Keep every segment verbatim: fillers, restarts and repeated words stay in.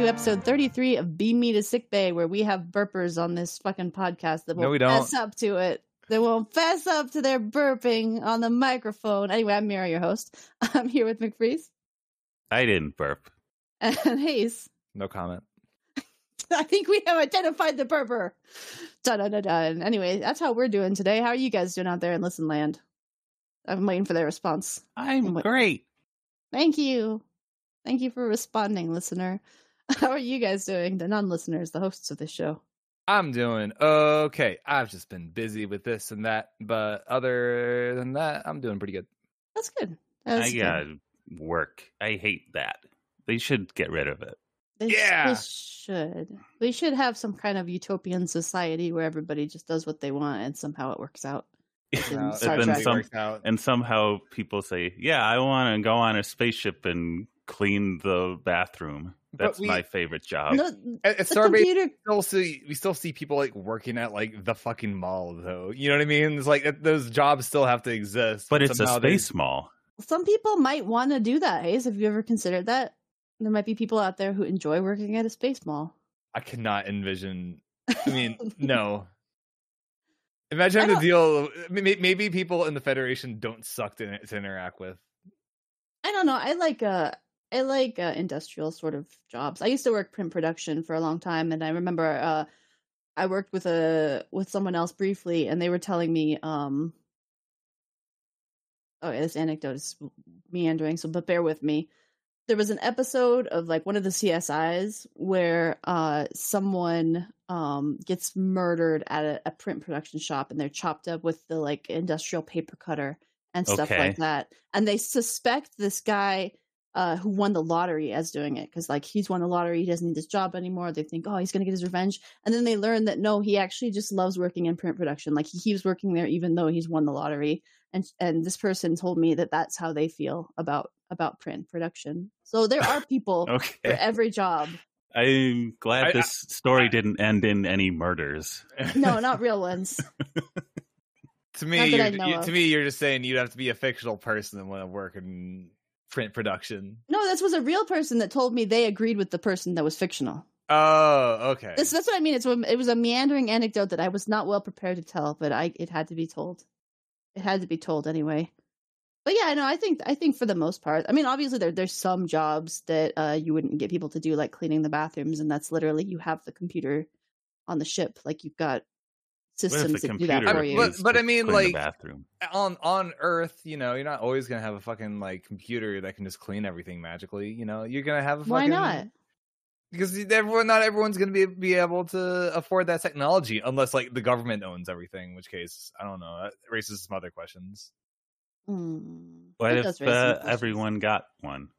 episode thirty-three of Beam Me to Sick Bay, where we have burpers on this fucking podcast that No, will we don't. fess up to it. They won't fess up to their burping on the microphone. Anyway, I'm Mira, your host. I'm here with McFreeze. I didn't burp. And Hayes. No comment. I think we have identified the burper. Dun, dun, dun, dun. Anyway, that's how we're doing today. How are you guys doing out there in Listen Land? I'm waiting for their response. I'm great. Thank you. Thank you for responding, listener. How are you guys doing? The non-listeners, the hosts of this show. I'm doing okay. I've just been busy with this and that, but other than that, I'm doing pretty good. That's good. That's I good. got work. I hate that. They should get rid of it. They, Yeah. they should. We should have some kind of utopian society where everybody just does what they want and somehow it works out. Like in Uh, Star then Trek. some- works out. And somehow people say, yeah, I want to go on a spaceship and clean the bathroom. But That's we- my favorite job. No, At, at the Starbase, computer. we still see we still see people like working at like the fucking mall, though. You know what I mean? It's like that- those jobs still have to exist, but it's a somehow they- space mall. Some people might want to do that, Hayes. Have you ever considered that? There might be people out there who enjoy working at a space mall. I cannot envision. I mean, no. Imagine I having don't- to deal. may- Maybe people in the Federation don't suck to, to interact with. I don't know. I like uh I like uh, industrial sort of jobs. I used to work print production for a long time, and I remember uh I worked with a with someone else briefly, and they were telling me um okay, this anecdote is meandering, so but bear with me. There was an episode of like one of the C S Is where uh someone um gets murdered at a, a print production shop, and they're chopped up with the like industrial paper cutter and stuff Okay. like that. And they suspect this guy uh who won the lottery as doing it, because like he's won the lottery, he doesn't need this job anymore. They think, oh, he's gonna get his revenge. And then they learn that no, he actually just loves working in print production. Like he keeps working there even though he's won the lottery. And and this person told me that that's how they feel about about print production. So there are people for Okay. every job. I'm glad I- this story didn't end in any murders. No, not real ones. To me, Not that I you're, know you, of. to me, you're just saying you'd have to be a fictional person and want to work in print production. No, this was a real person that told me they agreed with the person that was fictional. Oh, okay. This, that's what I mean. It's a- it was a meandering anecdote that I was not well prepared to tell, but I it had to be told. It had to be told anyway. But yeah, no, I think I think for the most part, I mean, obviously there there's some jobs that uh, you wouldn't get people to do, like cleaning the bathrooms, and that's literally you have the computer on the ship, like you've got What if systems the that do that computer for I- you. but- is but I to mean, clean like- the bathroom? on on Earth, you know, you're not always gonna have a fucking like computer that can just clean everything magically. You know, you're gonna have a fucking, Why not? Because everyone, not everyone's gonna be be able to afford that technology unless like the government owns everything. In which case, I don't know. That raises some other questions. Hmm. What That if does raise some uh, questions. everyone got one?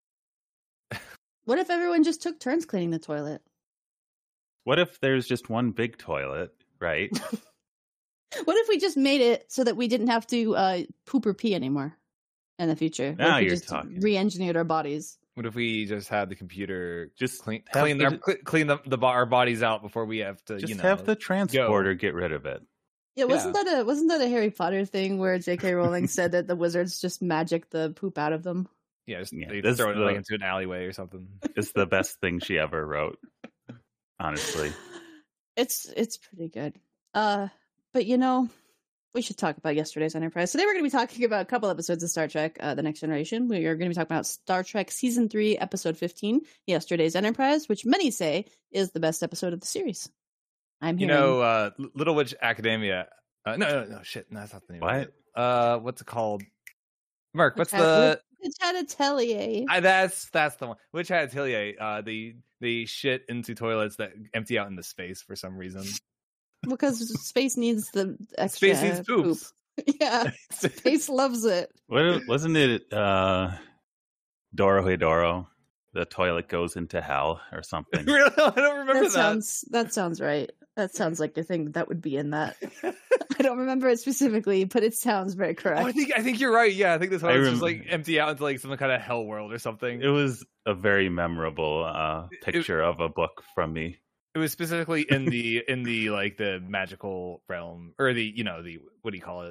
What if everyone just took turns cleaning the toilet? What if there's just one big toilet, right? What if we just made it so that we didn't have to uh, poop or pee anymore in the future? What Now if we you're just talking. re-engineered our bodies? What if we just had the computer Just clean have clean, the- our, cle- clean the, the bo- our bodies out before we have to, Just you know, have the transporter get rid of it. Yeah, wasn't that a wasn't that a Harry Potter thing where J K. Rowling said that the wizards just magic the poop out of them? yeah, just Yeah, they this throw it the- like into an alleyway or something. It's the best thing she ever wrote. Honestly. It's it's pretty good. Uh, but you know, we should talk about yesterday's Enterprise. Today we're going to be talking about a couple episodes of Star Trek: uh, The Next Generation. We are going to be talking about Star Trek Season Three, Episode Fifteen, Yesterday's Enterprise, which many say is the best episode of the series. I'm You hearing. know, uh, L- Little Witch Academia. Uh, no, no, no, shit. No, that's not the name. of What? it. Uh, what's it called? Merc. What's Which the? It's had a Atelier. I, that's that's the one. Which had Atelier? Uh, the the shit into toilets that empty out into space for some reason. Because space needs the extra Space needs poop. poops. Yeah, space loves it. What, wasn't it uh, Doro Hedoro? The toilet goes into hell or something. Really? I don't remember That that. sounds that sounds right. That sounds like a thing that would be in that. I don't remember it specifically, but it sounds very correct. Oh, I think I think you're right. Yeah, I think this I one just rem- like empty out into like some kind of hell world or something. It was a very memorable uh, It- picture of a book from me. It was specifically in the in the like the magical realm, or the you know the what do you call it?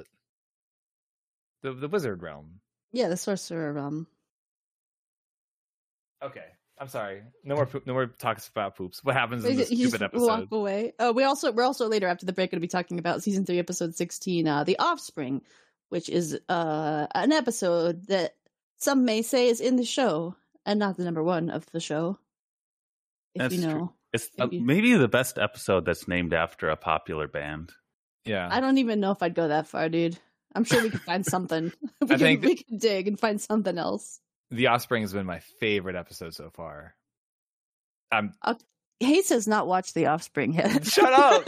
The the wizard realm. Yeah, the sorcerer realm. Okay. I'm sorry. No more poop, no more talks about poops. What happens in this You stupid just episode? walk away. Oh, we also we're also later after the break going to be talking about season three, episode sixteen, uh, "The Offspring," which is uh an episode that some may say is in the show and not the number one of the show. If That's you know, true. It's if uh, you- maybe the best episode that's named after a popular band. Yeah. I don't even know if I'd go that far, dude. I'm sure we could find something. we, I can, think- we can dig and find something else. The Offspring has been my favorite episode so far. I'm Hayes has not watched The Offspring yet. Shut up!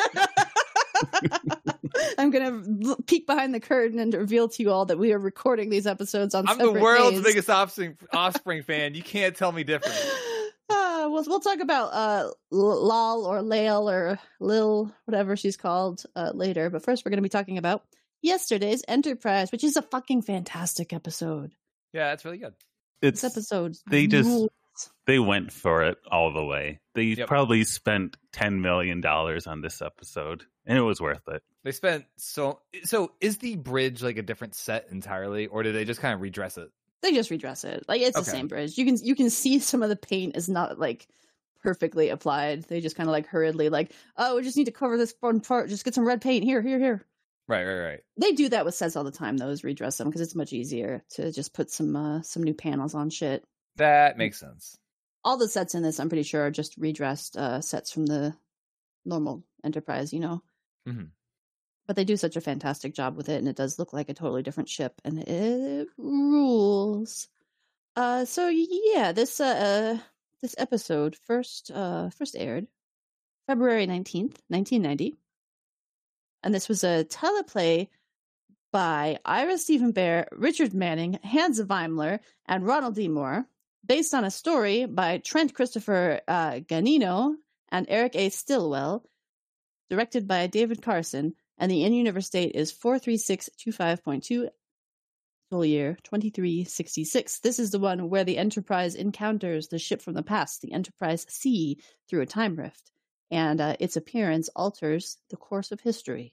I'm gonna peek behind the curtain and reveal to you all that we are recording these episodes on I'm the separate world's days. biggest Offspring Offspring fan. You can't tell me different. Uh, we'll we'll talk about uh Lal or Lael or Lil, whatever she's called, uh, later. But first, we're gonna be talking about yesterday's Enterprise, which is a fucking fantastic episode. Yeah, it's really good. It's This episode, they just rules. they went for it all the way. They Yep. probably spent ten million dollars on this episode, and it was worth it. They spent so so. Is the bridge like a different set entirely, or did they just kind of redress it? They just redress it. Like it's Okay. the same bridge. You can you can see some of the paint is not like perfectly applied. They just kind of like hurriedly like, oh, we just need to cover this one part. Just get some red paint here, here, here. Right, right, right. They do that with sets all the time, though, is redress them because it's much easier to just put some uh, some new panels on shit. That makes sense. All the sets in this, I'm pretty sure, are just redressed uh, sets from the normal Enterprise, you know. Mhm. But they do such a fantastic job with it, and it does look like a totally different ship, and it rules. Uh, so yeah, this uh, uh this episode first uh first aired February nineteenth, nineteen ninety, and this was a teleplay by Ira Stephen Bear, Richard Manning, Hans Weimler, and Ronald D. Moore, based on a story by Trent Christopher uh, Ganino and Eric A. Stillwell, directed by David Carson, and the in-universe date is four three six two five point two, full year twenty-three sixty-six. This is the one where the Enterprise encounters the ship from the past, the Enterprise C, through a time rift, and uh, its appearance alters the course of history.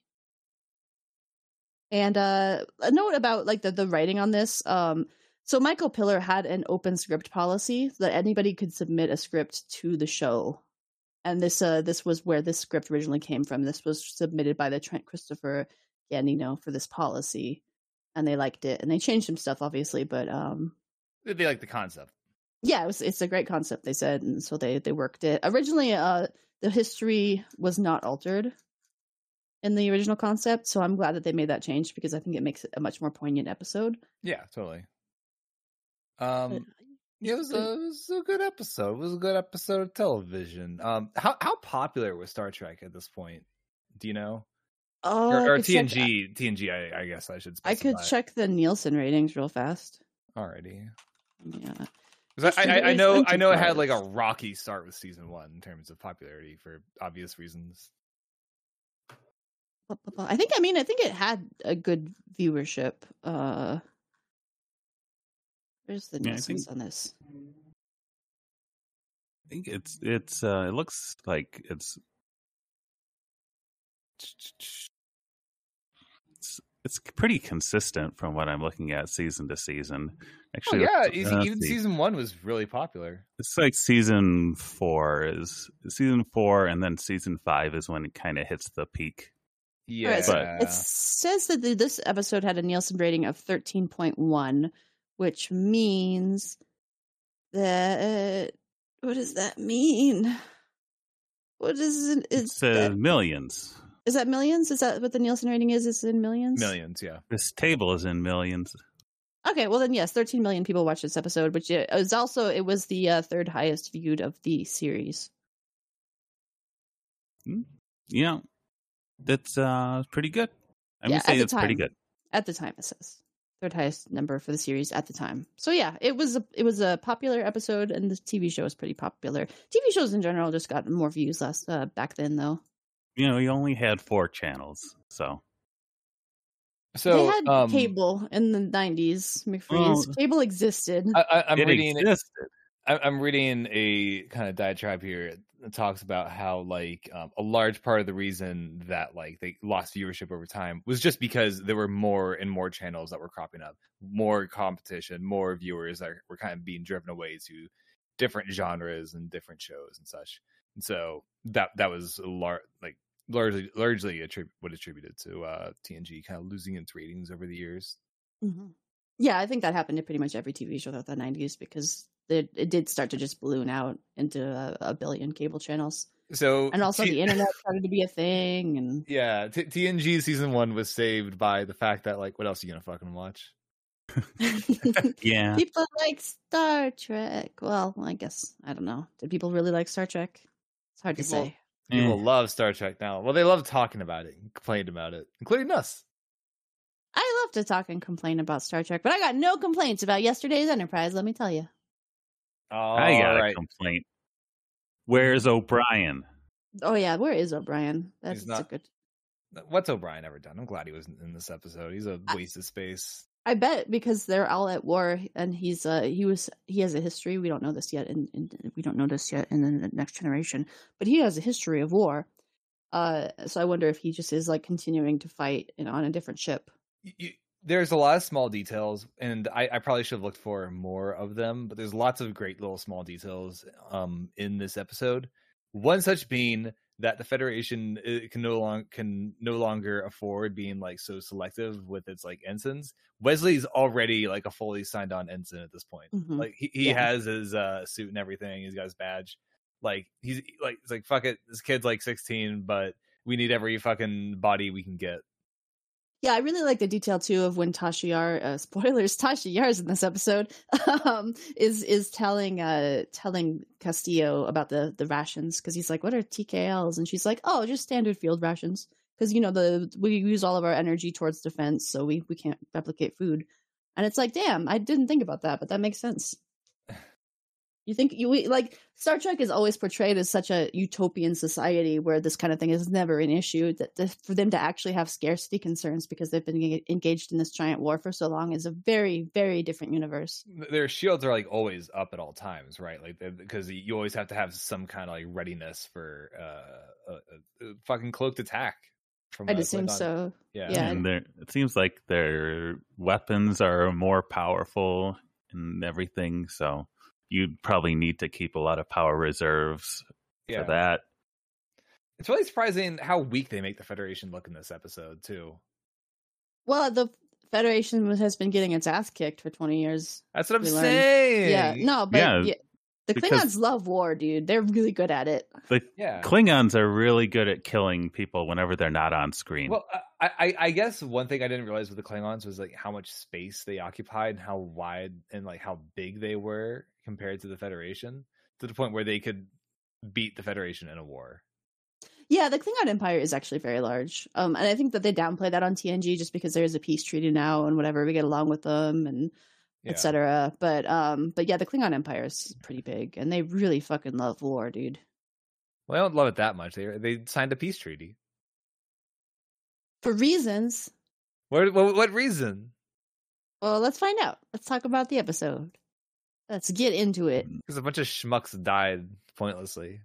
And uh, a note about like the, the writing on this. Um, so Michael Piller had an open script policy that anybody could submit a script to the show. And this uh, this was where this script originally came from. This was submitted by the Trent Christopher Ganino for this policy. And they liked it. And they changed some stuff, obviously. But um, They like the concept. yeah, it was, it's a great concept, they said. And so they, they worked it. Originally, uh, the history was not altered in the original concept, so I'm glad that they made that change because I think it makes it a much more poignant episode. Yeah, totally. But, Um, yeah, it was, a, it was a good episode. It was a good episode of television. Um, how how popular was Star Trek at this point? Do you know? oh, Or, I or could check- T N G? T N G, I, I guess I should. I could specify. check the Nielsen ratings real fast. Alrighty. Yeah, 'Cause I, I, I Yesterday's know I know it had Enterprise. like a rocky start with season one in terms of popularity for obvious reasons. Blah, blah, blah. I think. I mean, I think it had a good viewership. Uh, where's the Yeah, I Nielsen's think- on this? I think it's it's uh, it looks like it's it's it's pretty consistent from what I'm looking at season to season. Oh Actually, yeah, let's- easy, uh, let's even see. season one was really popular. It's like season four is season four, and then season five is when it kind of hits the peak. Yeah, Alright, so But- it says that the, this episode had a Nielsen rating of thirteen point one, which means that. What does that mean? What is it? Is, It's uh, that, millions. is that millions? Is that what the Nielsen rating is? Is it in millions? millions. Yeah, This table is in millions. Okay, well then, yes, thirteen million people watched this episode, which is also it was the uh, third highest viewed of the series. Yeah, that's uh pretty good. I'm Yeah, gonna say at the it's pretty time. good. At the time, it says third highest number for the series at the time. So yeah, it was a it was a popular episode, and the T V show is pretty popular. T V shows in general just got more views last uh, back then, though. You know, you only had four channels, so so they had um, cable in the nineties. McFreeze Well, cable existed. I, I, I'm it reading. existed. I- I'm reading a kind of diatribe here that talks about how like um, a large part of the reason that like they lost viewership over time was just because there were more and more channels that were cropping up, more competition, more viewers that were kind of being driven away to different genres and different shows and such. And so that that was a lar- like largely largely attrib- what attributed to uh, T N G kind of losing its ratings over the years. Mm-hmm. Yeah, I think that happened to pretty much every T V show throughout the nineties because it, it did start to just balloon out into a, a billion cable channels. So and also T- the internet started to be a thing. And yeah, T- TNG season one was saved by the fact that like, what else are you gonna fucking watch? Yeah, people like Star Trek. Well, I guess I don't know. Did people really like Star Trek? It's hard People- to say. People Eh. love Star Trek now. Well, they love talking about it and complained about it, including us. I love to talk and complain about Star Trek, but I got no complaints about yesterday's Enterprise. Let me tell you. All I got right. a complaint. Where's O'Brien? Oh yeah, where is O'Brien? That's He's that's a not- good. What's O'Brien ever done? I'm glad he wasn't in this episode. He's a I- waste of space. I bet because they're all at war, and he's uh he was he has a history. We don't know this yet, and we don't know this yet in the next generation. But he has a history of war. Uh, so I wonder if he just is like continuing to fight in, on a different ship. You, you, there's a lot of small details, and I, I probably should have looked for more of them. But there's lots of great little small details um in this episode. One such being that the Federation uh, can no long can no longer afford being like so selective with its like ensigns. Wesley's already like a fully signed on ensign at this point. Mhm. Like he, he Yeah. has his uh suit and everything. He's got his badge. Like he's like it's like fuck it. This kid's like sixteen, but we need every fucking body we can get. Yeah, I really like the detail too of when Tasha Yar, uh, spoilers, Tasha Yar's in this episode, um, is is telling uh telling Castillo about the the rations because he's like, "What are T K Ls?" And she's like, "Oh, just standard field rations." Because you know the we use all of our energy towards defense, so we we can't replicate food. And it's like, damn, I didn't think about that, but that makes sense. You think you we- like Star Trek is always portrayed as such a utopian society where this kind of thing is never an issue. That the, for them to actually have scarcity concerns because they've been en- engaged in this giant war for so long is a very, very different universe. Their shields are like always up at all times, right? Like because you always have to have some kind of like readiness for uh, a, a, a fucking cloaked attack. From I'd a assume Klingon. so. Yeah. Yeah. And their- it seems like their weapons are more powerful and everything, so you'd probably need to keep a lot of power reserves Yeah. for that. It's really surprising how weak they make the Federation look in this episode too. Well, the Federation has been getting its ass kicked for twenty years. That's what I'm We learned. saying. Yeah, no, but Yeah, yeah, the because- Klingons love war, dude. They're really good at it. The Yeah. Klingons are really good at killing people whenever they're not on screen. Well, I, I, I guess one thing I didn't realize with the Klingons was like how much space they occupied and how wide and like how big they were compared to the Federation, to the point where they could beat the Federation in a war. Yeah, the Klingon Empire is actually very large. Um, and I think that they downplay that on T N G just because there's a peace treaty now and whatever, we get along with them and Yeah. et cetera. But um, but yeah, the Klingon Empire is pretty big and they really fucking love war, dude. Well, I don't love it that much. They they signed a peace treaty. For reasons. What what, what reason? Well, let's find out. Let's talk about the episode. Let's get into it. Because a bunch of schmucks died pointlessly.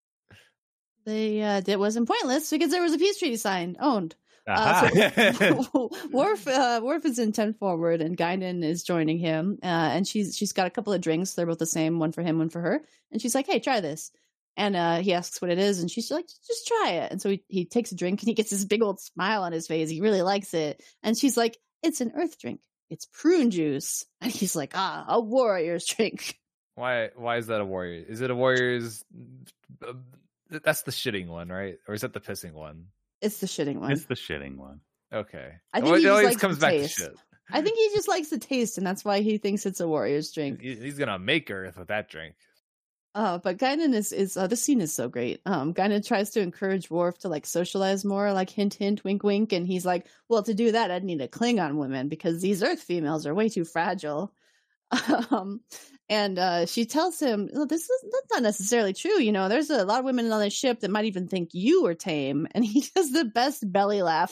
They uh, it wasn't pointless because there was a peace treaty signed, owned. Aha. Uh, so Worf, uh, Worf is in ten forward, and Guinan is joining him. Uh, and she's she's got a couple of drinks. They're both the same, one for him, one for her. And she's like, "Hey, try this." And uh, he asks what it is, and she's like, "Just try it." And so he, he takes a drink, and he gets this big old smile on his face. He really likes it. And she's like, "It's an Earth drink. It's prune juice." And he's like, "Ah, a warrior's drink." Why why is that a warrior? Is it a warrior's? That's the shitting one, right? Or is that the pissing one? It's the shitting one. It's the shitting one. Okay. I think Well, he it just always likes comes the back taste. to shit. I think he just likes the taste, and that's why he thinks it's a warrior's drink. He- He's gonna make Earth with that drink. Uh, but Guinan is is uh, this scene is so great. Um, Guinan tries to encourage Worf to like socialize more, like hint, hint, wink, wink, and he's like, "Well, to do that, I'd need a Klingon woman because these Earth females are way too fragile." Um, and uh, she tells him, "Well, this is that's not necessarily true. You know, there's a lot of women on this ship that might even think you are tame." And he does the best belly laugh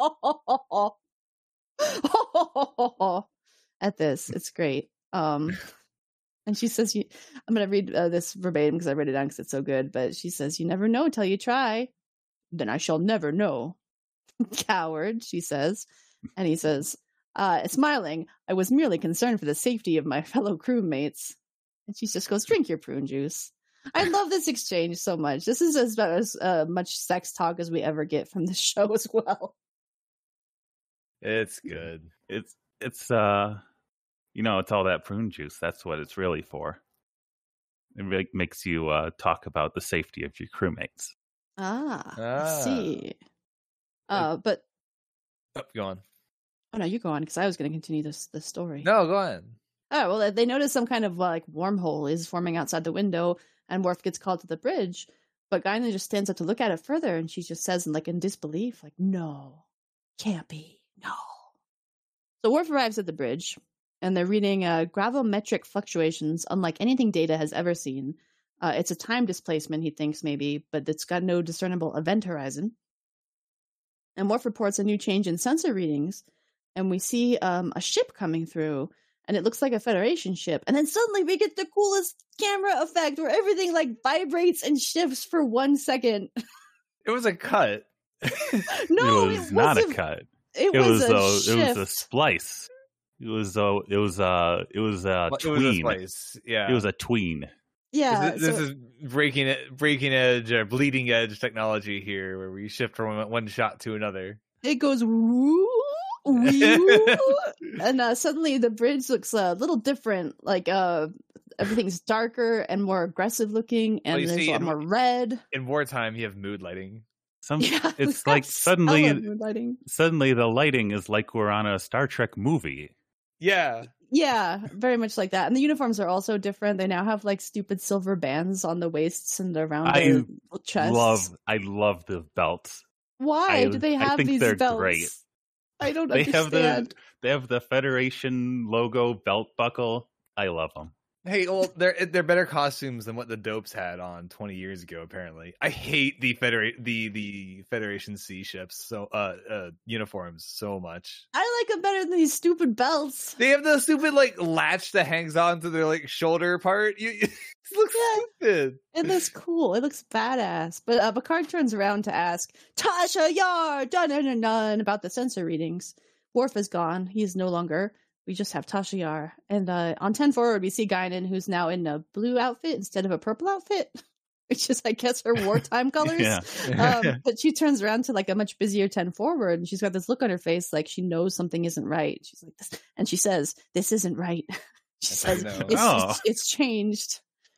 at this. It's great. Um. And she says, "You." I'm going to read uh, this verbatim because I read it down because it's so good. But she says, "You never know till you try. Then I shall never know." Coward, she says. And he says, uh, smiling, "I was merely concerned for the safety of my fellow crewmates." And she just goes, drink your prune juice. I love this exchange so much. This is as, as uh, much sex talk as we ever get from the show as well. It's good. It's it's uh, you know, it's all that prune juice. That's what it's really for. It really makes you uh, talk about the safety of your crewmates. Ah, Ah. I see. Uh, but Oh, go on. oh no, you go on because I was going to continue this the story. No, go on. Oh well, they notice some kind of like wormhole is forming outside the window, and Worf gets called to the bridge. But Guinan just stands up to look at it further, and she just says, like in disbelief, like, "No, can't be, no." So Worf arrives at the bridge, and they're reading uh, gravimetric fluctuations, unlike anything Data has ever seen. Uh, it's a time displacement, he thinks maybe, but it's got no discernible event horizon. And Worf reports a new change in sensor readings, and we see um, a ship coming through, and it looks like a Federation ship. And then suddenly we get the coolest camera effect where everything like vibrates and shifts for one second. It was a cut. No, it was it not wasn't. a cut. It, It was, was a a shift. it was a splice. It was a it was a it was a It was a tween. slice. Yeah. It was a tween. yeah. This, this so- is breaking it, breaking edge or bleeding edge technology here, where we shift from one shot to another. It goes woo, woo, and uh, suddenly the bridge looks a little different. Like uh, everything's darker and more aggressive looking, and Well, you there's see, a lot in- more red. In wartime, you have mood lighting. Some Yeah, it's we like have suddenly solid moonlighting. suddenly the lighting is like we're on a Star Trek movie. Yeah, Yeah, very much like that. And the uniforms are also different. They now have like stupid silver bands on the waists and around I their chests. Love I love the belts. Why I- do they I have think these they're belts? great. I don't They have understand. the they have the Federation logo belt buckle. I love them. hey, well, they're they're better costumes than what the dopes had on twenty years ago. Apparently, I hate the federate the the Federation sea ships so uh uh uniforms so much. I like them better than these stupid belts. They have the stupid like latch that hangs onto their like shoulder part. You, it looks Yeah. stupid. It looks cool. It looks badass. But uh, Picard turns around to ask Tasha Yar dun dun dun dun about the sensor readings. Worf is gone. He is no longer. We just have Tasha Yar. And uh, on ten forward, we see Guinan, who's now in a blue outfit instead of a purple outfit, which is, I guess, her wartime colors. Yeah. Um, but she turns around to like a much busier ten forward, and she's got this look on her face like she knows something isn't right. She's like, this, and she says, "This isn't right." She That's how you says, know. it's, Oh. it's, it's changed.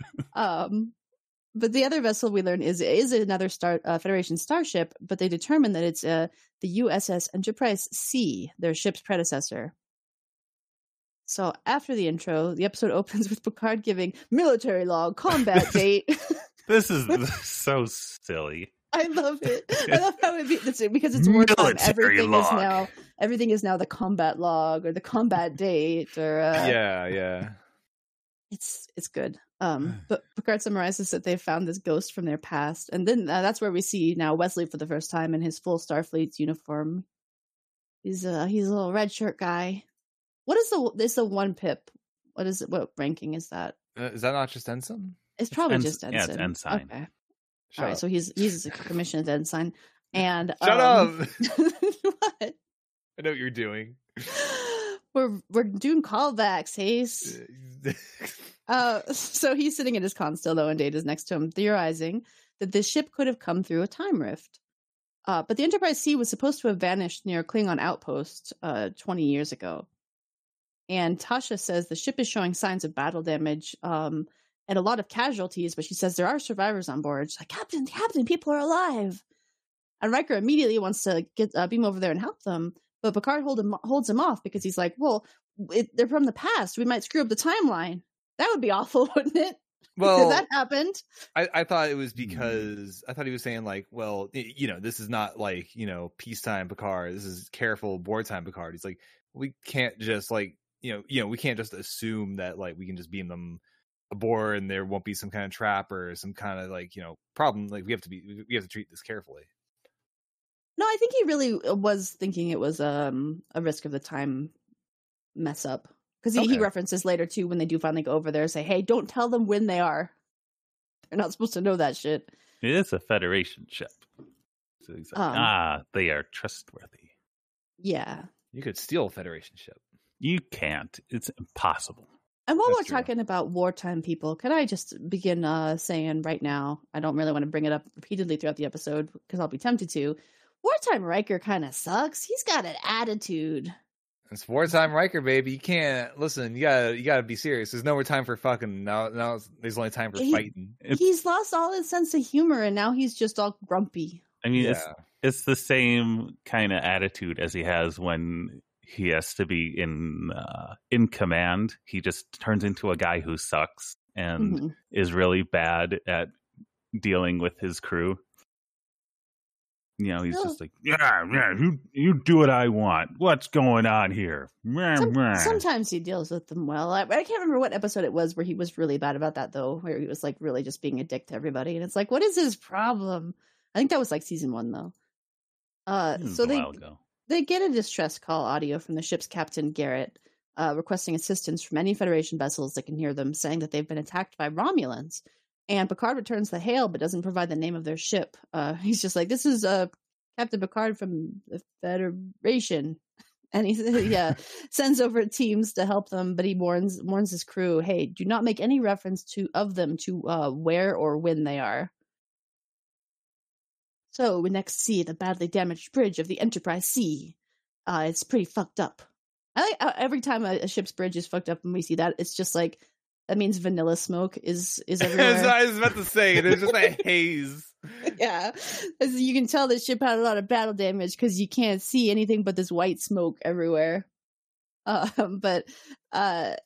um, but the other vessel we learn is is another star uh, Federation starship, but they determine that it's uh, the U S S Enterprise C, their ship's predecessor. So after the intro, the episode opens with Picard giving military log, combat date. This is so silly. I love it. I love how it be, that's it, because it's wartime. Military Everything log. is now everything is now the combat log or the combat date or uh, Yeah, yeah. it's it's good. Um, but Picard summarizes that they've found this ghost from their past, and then uh, that's where we see now Wesley for the first time in his full Starfleet's uniform. He's a he's a little red shirt guy. What is the is the one pip? What is it? What ranking is that? Uh, is that not just ensign? It's probably ens- just yeah, ensign. it's ensign. Okay. Shut All right. up. So he's he's a commissioned ensign. And Shut um, up! what? I know what you're doing. We're we're doing callbacks, Hayes. Uh, so he's sitting in his console though, and Data's next to him, theorizing that this ship could have come through a time rift. Uh, but the Enterprise C was supposed to have vanished near a Klingon outpost uh, twenty years ago. And Tasha says the ship is showing signs of battle damage um, and a lot of casualties, but she says there are survivors on board. She's like, Captain, Captain, people are alive. And Riker immediately wants to get uh, beam over there and help them, but Picard hold him, holds him off because he's like, well, it, they're from the past. We might screw up the timeline. That would be awful, wouldn't it? Well, if that happened. I, I thought it was because I thought he was saying like, well, y- you know, this is not like, you know, peacetime Picard. This is careful wartime Picard. He's like, we can't just like, you know, you know, we can't just assume that like we can just beam them aboard and there won't be some kind of trap or some kind of like, you know, problem. Like we have to be, we have to treat this carefully. No, I think he really was thinking it was um, a risk of the time mess up. Because he, he Okay. references later, too, when they do finally go over there, say, hey, don't tell them when they are. They're not supposed to know that shit. It is a Federation ship. So he's like, Um, ah, they are trustworthy. Yeah. You could steal a Federation ship. You can't. It's impossible. And while That's we're true. talking about wartime people, can I just begin uh, saying right now, I don't really want to bring it up repeatedly throughout the episode because I'll be tempted to. Wartime Riker kind of sucks. He's got an attitude. It's wartime Riker, baby. You can't listen. You gotta, you gotta be serious. There's no more time for fucking. Now, now it's- there's only time for He- fighting. It's- He's lost all his sense of humor and now he's just all grumpy. I mean, Yeah. it's it's the same kind of attitude as he has when he has to be in uh, in command. He just turns into a guy who sucks and Mhm. is really bad at dealing with his crew. You know, he's No. just like, yeah, yeah, you you do what I want. What's going on here? Meh, Some, meh." sometimes he deals with them well. I, I can't remember what episode it was where he was really bad about that, though, where he was like really just being a dick to everybody. And it's like, what is his problem? I think that was like season one, though. Uh, This is so a they while ago. they get a distress call audio from the ship's captain, Garrett, uh, requesting assistance from any Federation vessels that can hear them, saying that they've been attacked by Romulans. And Picard returns the hail, but doesn't provide the name of their ship. Uh, he's just like, this is uh, Captain Picard from the Federation. And he yeah, sends over teams to help them, but he warns warns his crew, hey, do not make any reference to of them to uh, where or when they are. So we next see the badly damaged bridge of the Enterprise C. Uh, it's pretty fucked up. I like uh, every time a, a ship's bridge is fucked up and we see that, it's just like that means vanilla smoke is is As everywhere. I was about to say, there's just a haze. Yeah, as you can tell, this ship had a lot of battle damage because you can't see anything but this white smoke everywhere. Um, but uh,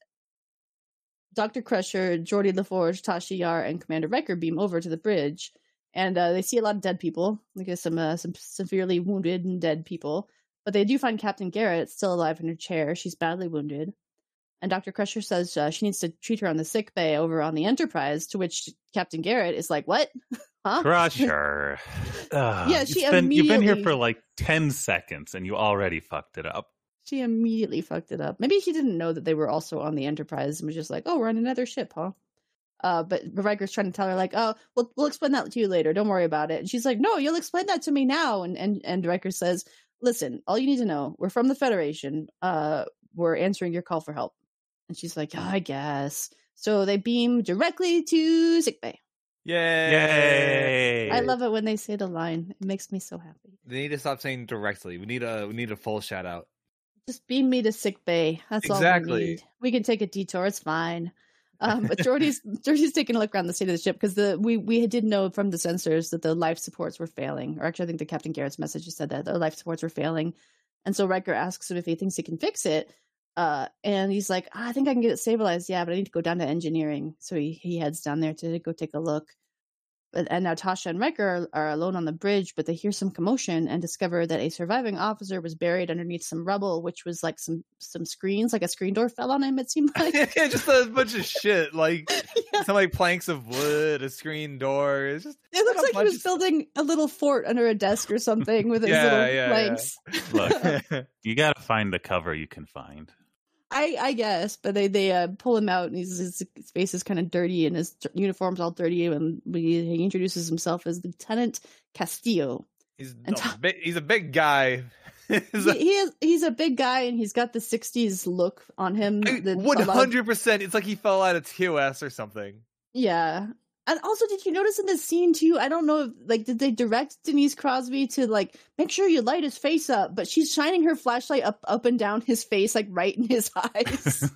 Doctor Crusher, Geordi LaForge, Tasha Yar, and Commander Riker beam over to the bridge, and uh, they see a lot of dead people. I guess some uh, some severely wounded and dead people. But they do find Captain Garrett still alive in her chair. She's badly wounded. And Doctor Crusher says uh, she needs to treat her on the sick bay over on the Enterprise, to which Captain Garrett is like, what? Huh? Crusher. Ugh, Yeah, it's she been- You've been here immediately- for like ten seconds and you already fucked it up. She immediately fucked it up. Maybe she didn't know that they were also on the Enterprise and was just like, oh, we're on another ship, huh? Uh, but Riker's trying to tell her, like, oh, we'll, we'll explain that to you later. Don't worry about it. And she's like, no, you'll explain that to me now. And, and, and Riker says, listen, all you need to know, we're from the Federation. Uh, we're answering your call for help. And she's like, oh, I guess. So they beam directly to sickbay. Yay! Yay! I love it when they say the line. It makes me so happy. They need to stop saying directly. We need a we need a full shout out. Just beam me to sick bay. That's all we Exactly. need. We can take a detour. It's fine. Um, but Geordi's Geordi's taking a look around the state of the ship because the we we did know from the sensors that the life supports were failing. Or actually, I think the Captain Garrett's message just said that the life supports were failing. And so Riker asks him if he thinks he can fix it. Uh, and he's like, I think I can get it stabilized. Yeah, but I need to go down to engineering. So he, he heads down there to go take a look. But, and now Tasha and Riker are, are alone on the bridge, but they hear some commotion and discover that a surviving officer was buried underneath some rubble, which was like some some screens, like a screen door fell on him, it seemed like. Yeah, just a bunch of shit, like some like planks of wood, a screen door. It's just It looks a like he bunch was of- building a little fort under a desk or something with his Yeah, little yeah, yeah. planks. Look, you gotta find the cover you can find. I, I guess, but they they uh, pull him out, and he's, his, his face is kind of dirty, and his t- uniform's all dirty. And we, he introduces himself as Lieutenant Castillo. he's And a Ta- big, he's a big guy. He's He, a- he is he's a big guy, and he's got the sixties look on him. that a One lot of- hundred percent. It's like he fell out of T O S or something. Yeah. And also, did you notice in this scene too? I don't know if like did they direct Denise Crosby to like make sure you light his face up, but she's shining her flashlight up up and down his face, like right in his eyes.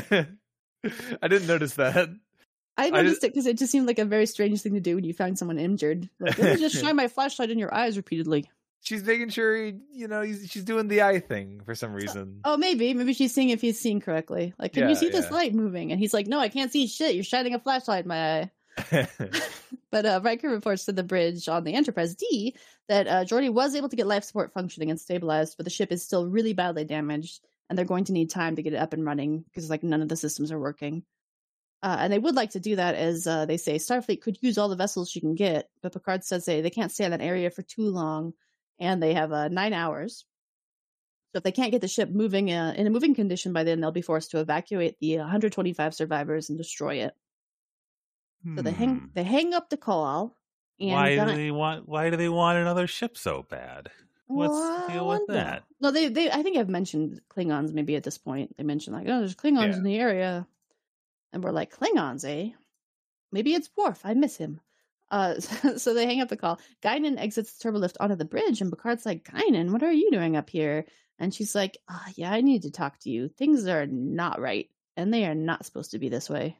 I didn't notice that. I I noticed it because it just seemed like a very strange thing to do when you found someone injured. Like, let me just shine my flashlight in your eyes repeatedly. She's making sure, you know, he's, she's doing the eye thing for some reason. Oh, maybe, maybe she's seeing if he's seeing correctly. Like, can you Yeah, see this yeah. light moving? And he's like, no, I can't see shit. You're shining a flashlight in my eye. But uh, Riker reports to the bridge on the Enterprise D that uh, Geordi was able to get life support functioning and stabilized, but the ship is still really badly damaged, and they're going to need time to get it up and running because like none of the systems are working. Uh, and they would like to do that, as uh, they say Starfleet could use all the vessels she can get, but Picard says they they can't stay in that area for too long, and they have uh, nine hours. So if they can't get the ship moving uh, in a moving condition by then, they'll be forced to evacuate the one hundred twenty-five survivors and destroy it. So they hang Hmm. they hang up the call. And Why Gun- do they want? Why do they want another ship so bad? What's Well, the deal with I that? No, they they I think I've mentioned Klingons maybe at this point. They mentioned like, oh, there's Klingons Yeah. in the area. And we're like, Klingons, eh? Maybe it's Worf. I miss him. Uh, so they hang up the call. Guinan exits the turbolift onto the bridge, and Picard's like, Guinan, what are you doing up here? And she's like, oh, yeah, I need to talk to you. Things are not right, and they are not supposed to be this way.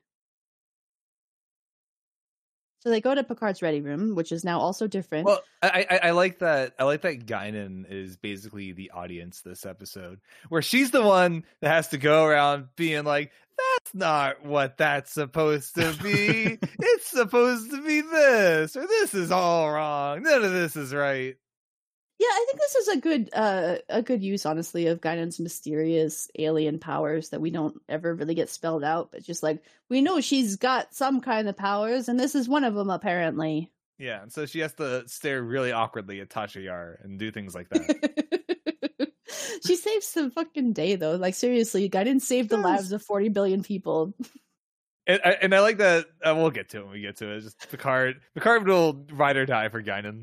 So they go to Picard's ready room, which is now also different. Well, I, I I like that. I like that Guinan is basically the audience this episode, where she's the one that has to go around being like, "That's not what that's supposed to be. It's supposed to be this, or this is all wrong. None of this is right." Yeah, I think this is a good uh, a good use, honestly, of Guinan's mysterious alien powers that we don't ever really get spelled out, but just like, we know she's got some kind of powers, and this is one of them, apparently. Yeah, and so she has to stare really awkwardly at Tasha Yar and do things like that. She saves the fucking day, though. Like, seriously, Guinan saved the Yes. lives of forty billion people. And I, and I like that. Uh, we'll get to it when we get to it. Just Picard. Picard will ride or die for Guinan.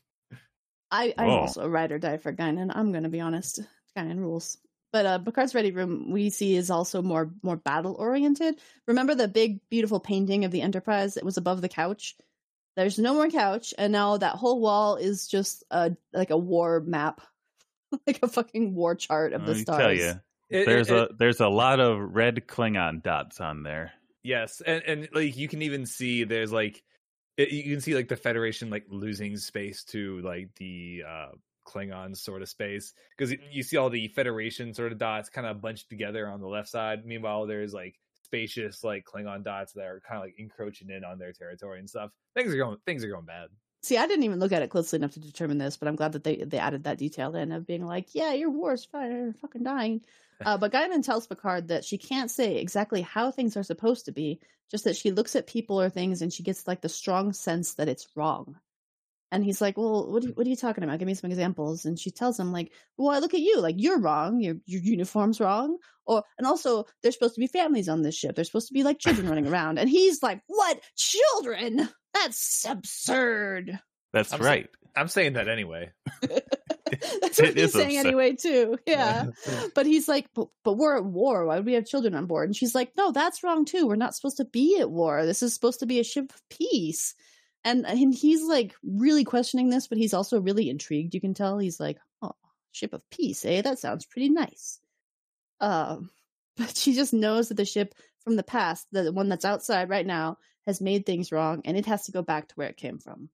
I, I'm Oh. also a ride or die for Guinan. I'm going to be honest. Guinan rules. But uh, Picard's ready room, we see, is also more more battle oriented. Remember the big, beautiful painting of the Enterprise that was above the couch? There's no more couch, and now that whole wall is just a like a war map, like a fucking war chart of the Let me stars. tell you, It- there's it- a there's a lot of red Klingon dots on there. Yes, and and like you can even see there's like it, you can see like the Federation like losing space to like the uh Klingon sort of space, because you see all the Federation sort of dots kind of bunched together on the left side. Meanwhile, there's like spacious like Klingon dots that are kind of like encroaching in on their territory and stuff. Things are going things are going bad. See, I didn't even look at it closely enough to determine this, but I'm glad that they they added that detail in of being like, yeah, your war's fine, fucking dying. Uh, but Guinan tells Picard that she can't say exactly how things are supposed to be, just that she looks at people or things and she gets like the strong sense that it's wrong. And he's like, well, what are you, what are you talking about? Give me some examples. And she tells him, like, well, I look at you, like, you're wrong. Your your uniform's wrong. Or and also, there's supposed to be families on this ship. There's supposed to be like children running around. And he's like, what? Children? That's absurd. That's I'm right. I'm saying that anyway. That's what It he's is saying absurd. anyway, too. Yeah. But he's like, but, but we're at war. Why would we have children on board? And she's like, no, that's wrong, too. We're not supposed to be at war. This is supposed to be a ship of peace. And, and he's like really questioning this, but he's also really intrigued. You can tell he's like, oh, ship of peace, eh? That sounds pretty nice. Um, but she just knows that the ship from the past, the one that's outside right now, has made things wrong, and it has to go back to where it came from.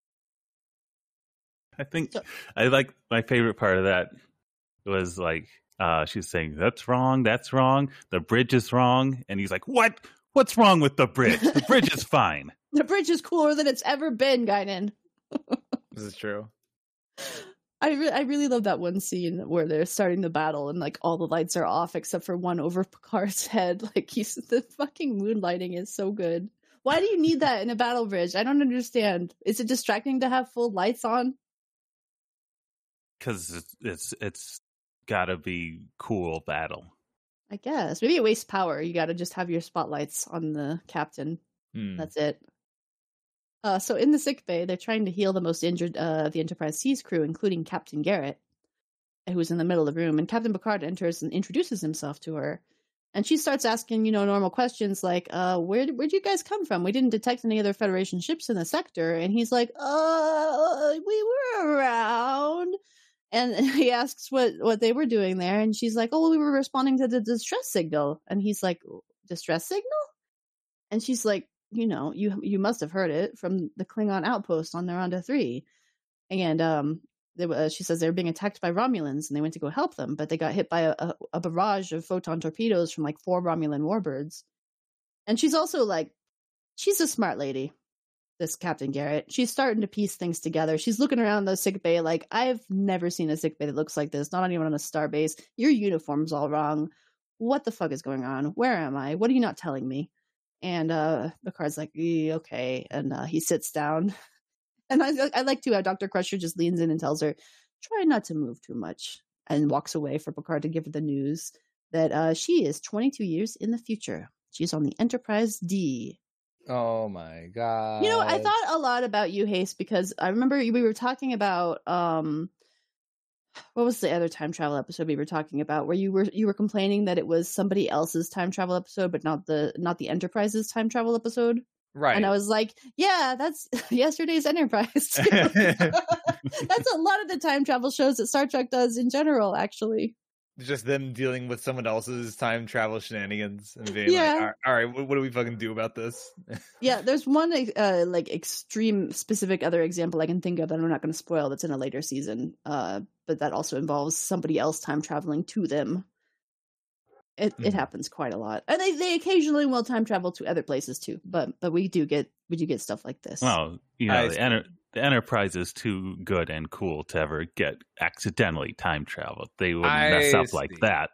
I think So- I like my favorite part of that was like uh she's saying that's wrong, that's wrong, the bridge is wrong, and he's like, what? What's wrong with the bridge? The bridge is fine. The bridge is cooler than it's ever been, Guinan. This is true. I re- I really love that one scene where they're starting the battle and like all the lights are off except for one over Picard's head. Like he's the fucking moonlighting is so good. Why do you need that in a battle bridge? I don't understand. Is it distracting to have full lights on? Because it's it's, it's got to be cool battle. I guess maybe it wastes power. You got to just have your spotlights on the captain. Hmm. That's it. Uh, so in the sick bay, they're trying to heal the most injured uh, of the Enterprise C's crew, including Captain Garrett, who's in the middle of the room. And Captain Picard enters and introduces himself to her. And she starts asking, you know, normal questions like, uh, where, where'd you guys come from? We didn't detect any other Federation ships in the sector. And he's like, uh, we were around. And he asks what, what they were doing there. And she's like, oh, we were responding to the distress signal. And he's like, distress signal? And she's like, you know, you you must have heard it from the Klingon outpost on Naranda three. And um, they, uh, she says they were being attacked by Romulans, and they went to go help them, but they got hit by a, a, a barrage of photon torpedoes from like four Romulan warbirds. And she's also like, she's a smart lady, this Captain Garrett. She's starting to piece things together. She's looking around the sick bay like, I've never seen a sick bay that looks like this, not even on a star base. Your uniform's all wrong. What the fuck is going on? Where am I? What are you not telling me? And uh, Picard's like, e, okay. And uh, he sits down. And I, I like to how Doctor Crusher just leans in and tells her, try not to move too much. And walks away for Picard to give her the news that uh, she is twenty-two years in the future. She's on the Enterprise D. Oh my god. You know, I thought a lot about you, Haste, because I remember we were talking about um, what was the other time travel episode we were talking about where you were you were complaining that it was somebody else's time travel episode, but not the not the Enterprise's time travel episode? Right. And I was like, yeah, that's yesterday's Enterprise. Too. That's a lot of the time travel shows that Star Trek does in general, actually. Just them dealing with someone else's time travel shenanigans and being Yeah. like, all right, all right, what, what do we fucking do about this? Yeah, there's one uh, like extreme specific other example I can think of that I'm not going to spoil that's in a later season, uh, but that also involves somebody else time traveling to them. It Mhm. it happens quite a lot, and they, they occasionally will time travel to other places too. But but we do get we do get stuff like this. Well, you know, I the, see. enter- the Enterprise is too good and cool to ever get accidentally time traveled. They wouldn't mess I up like see. that.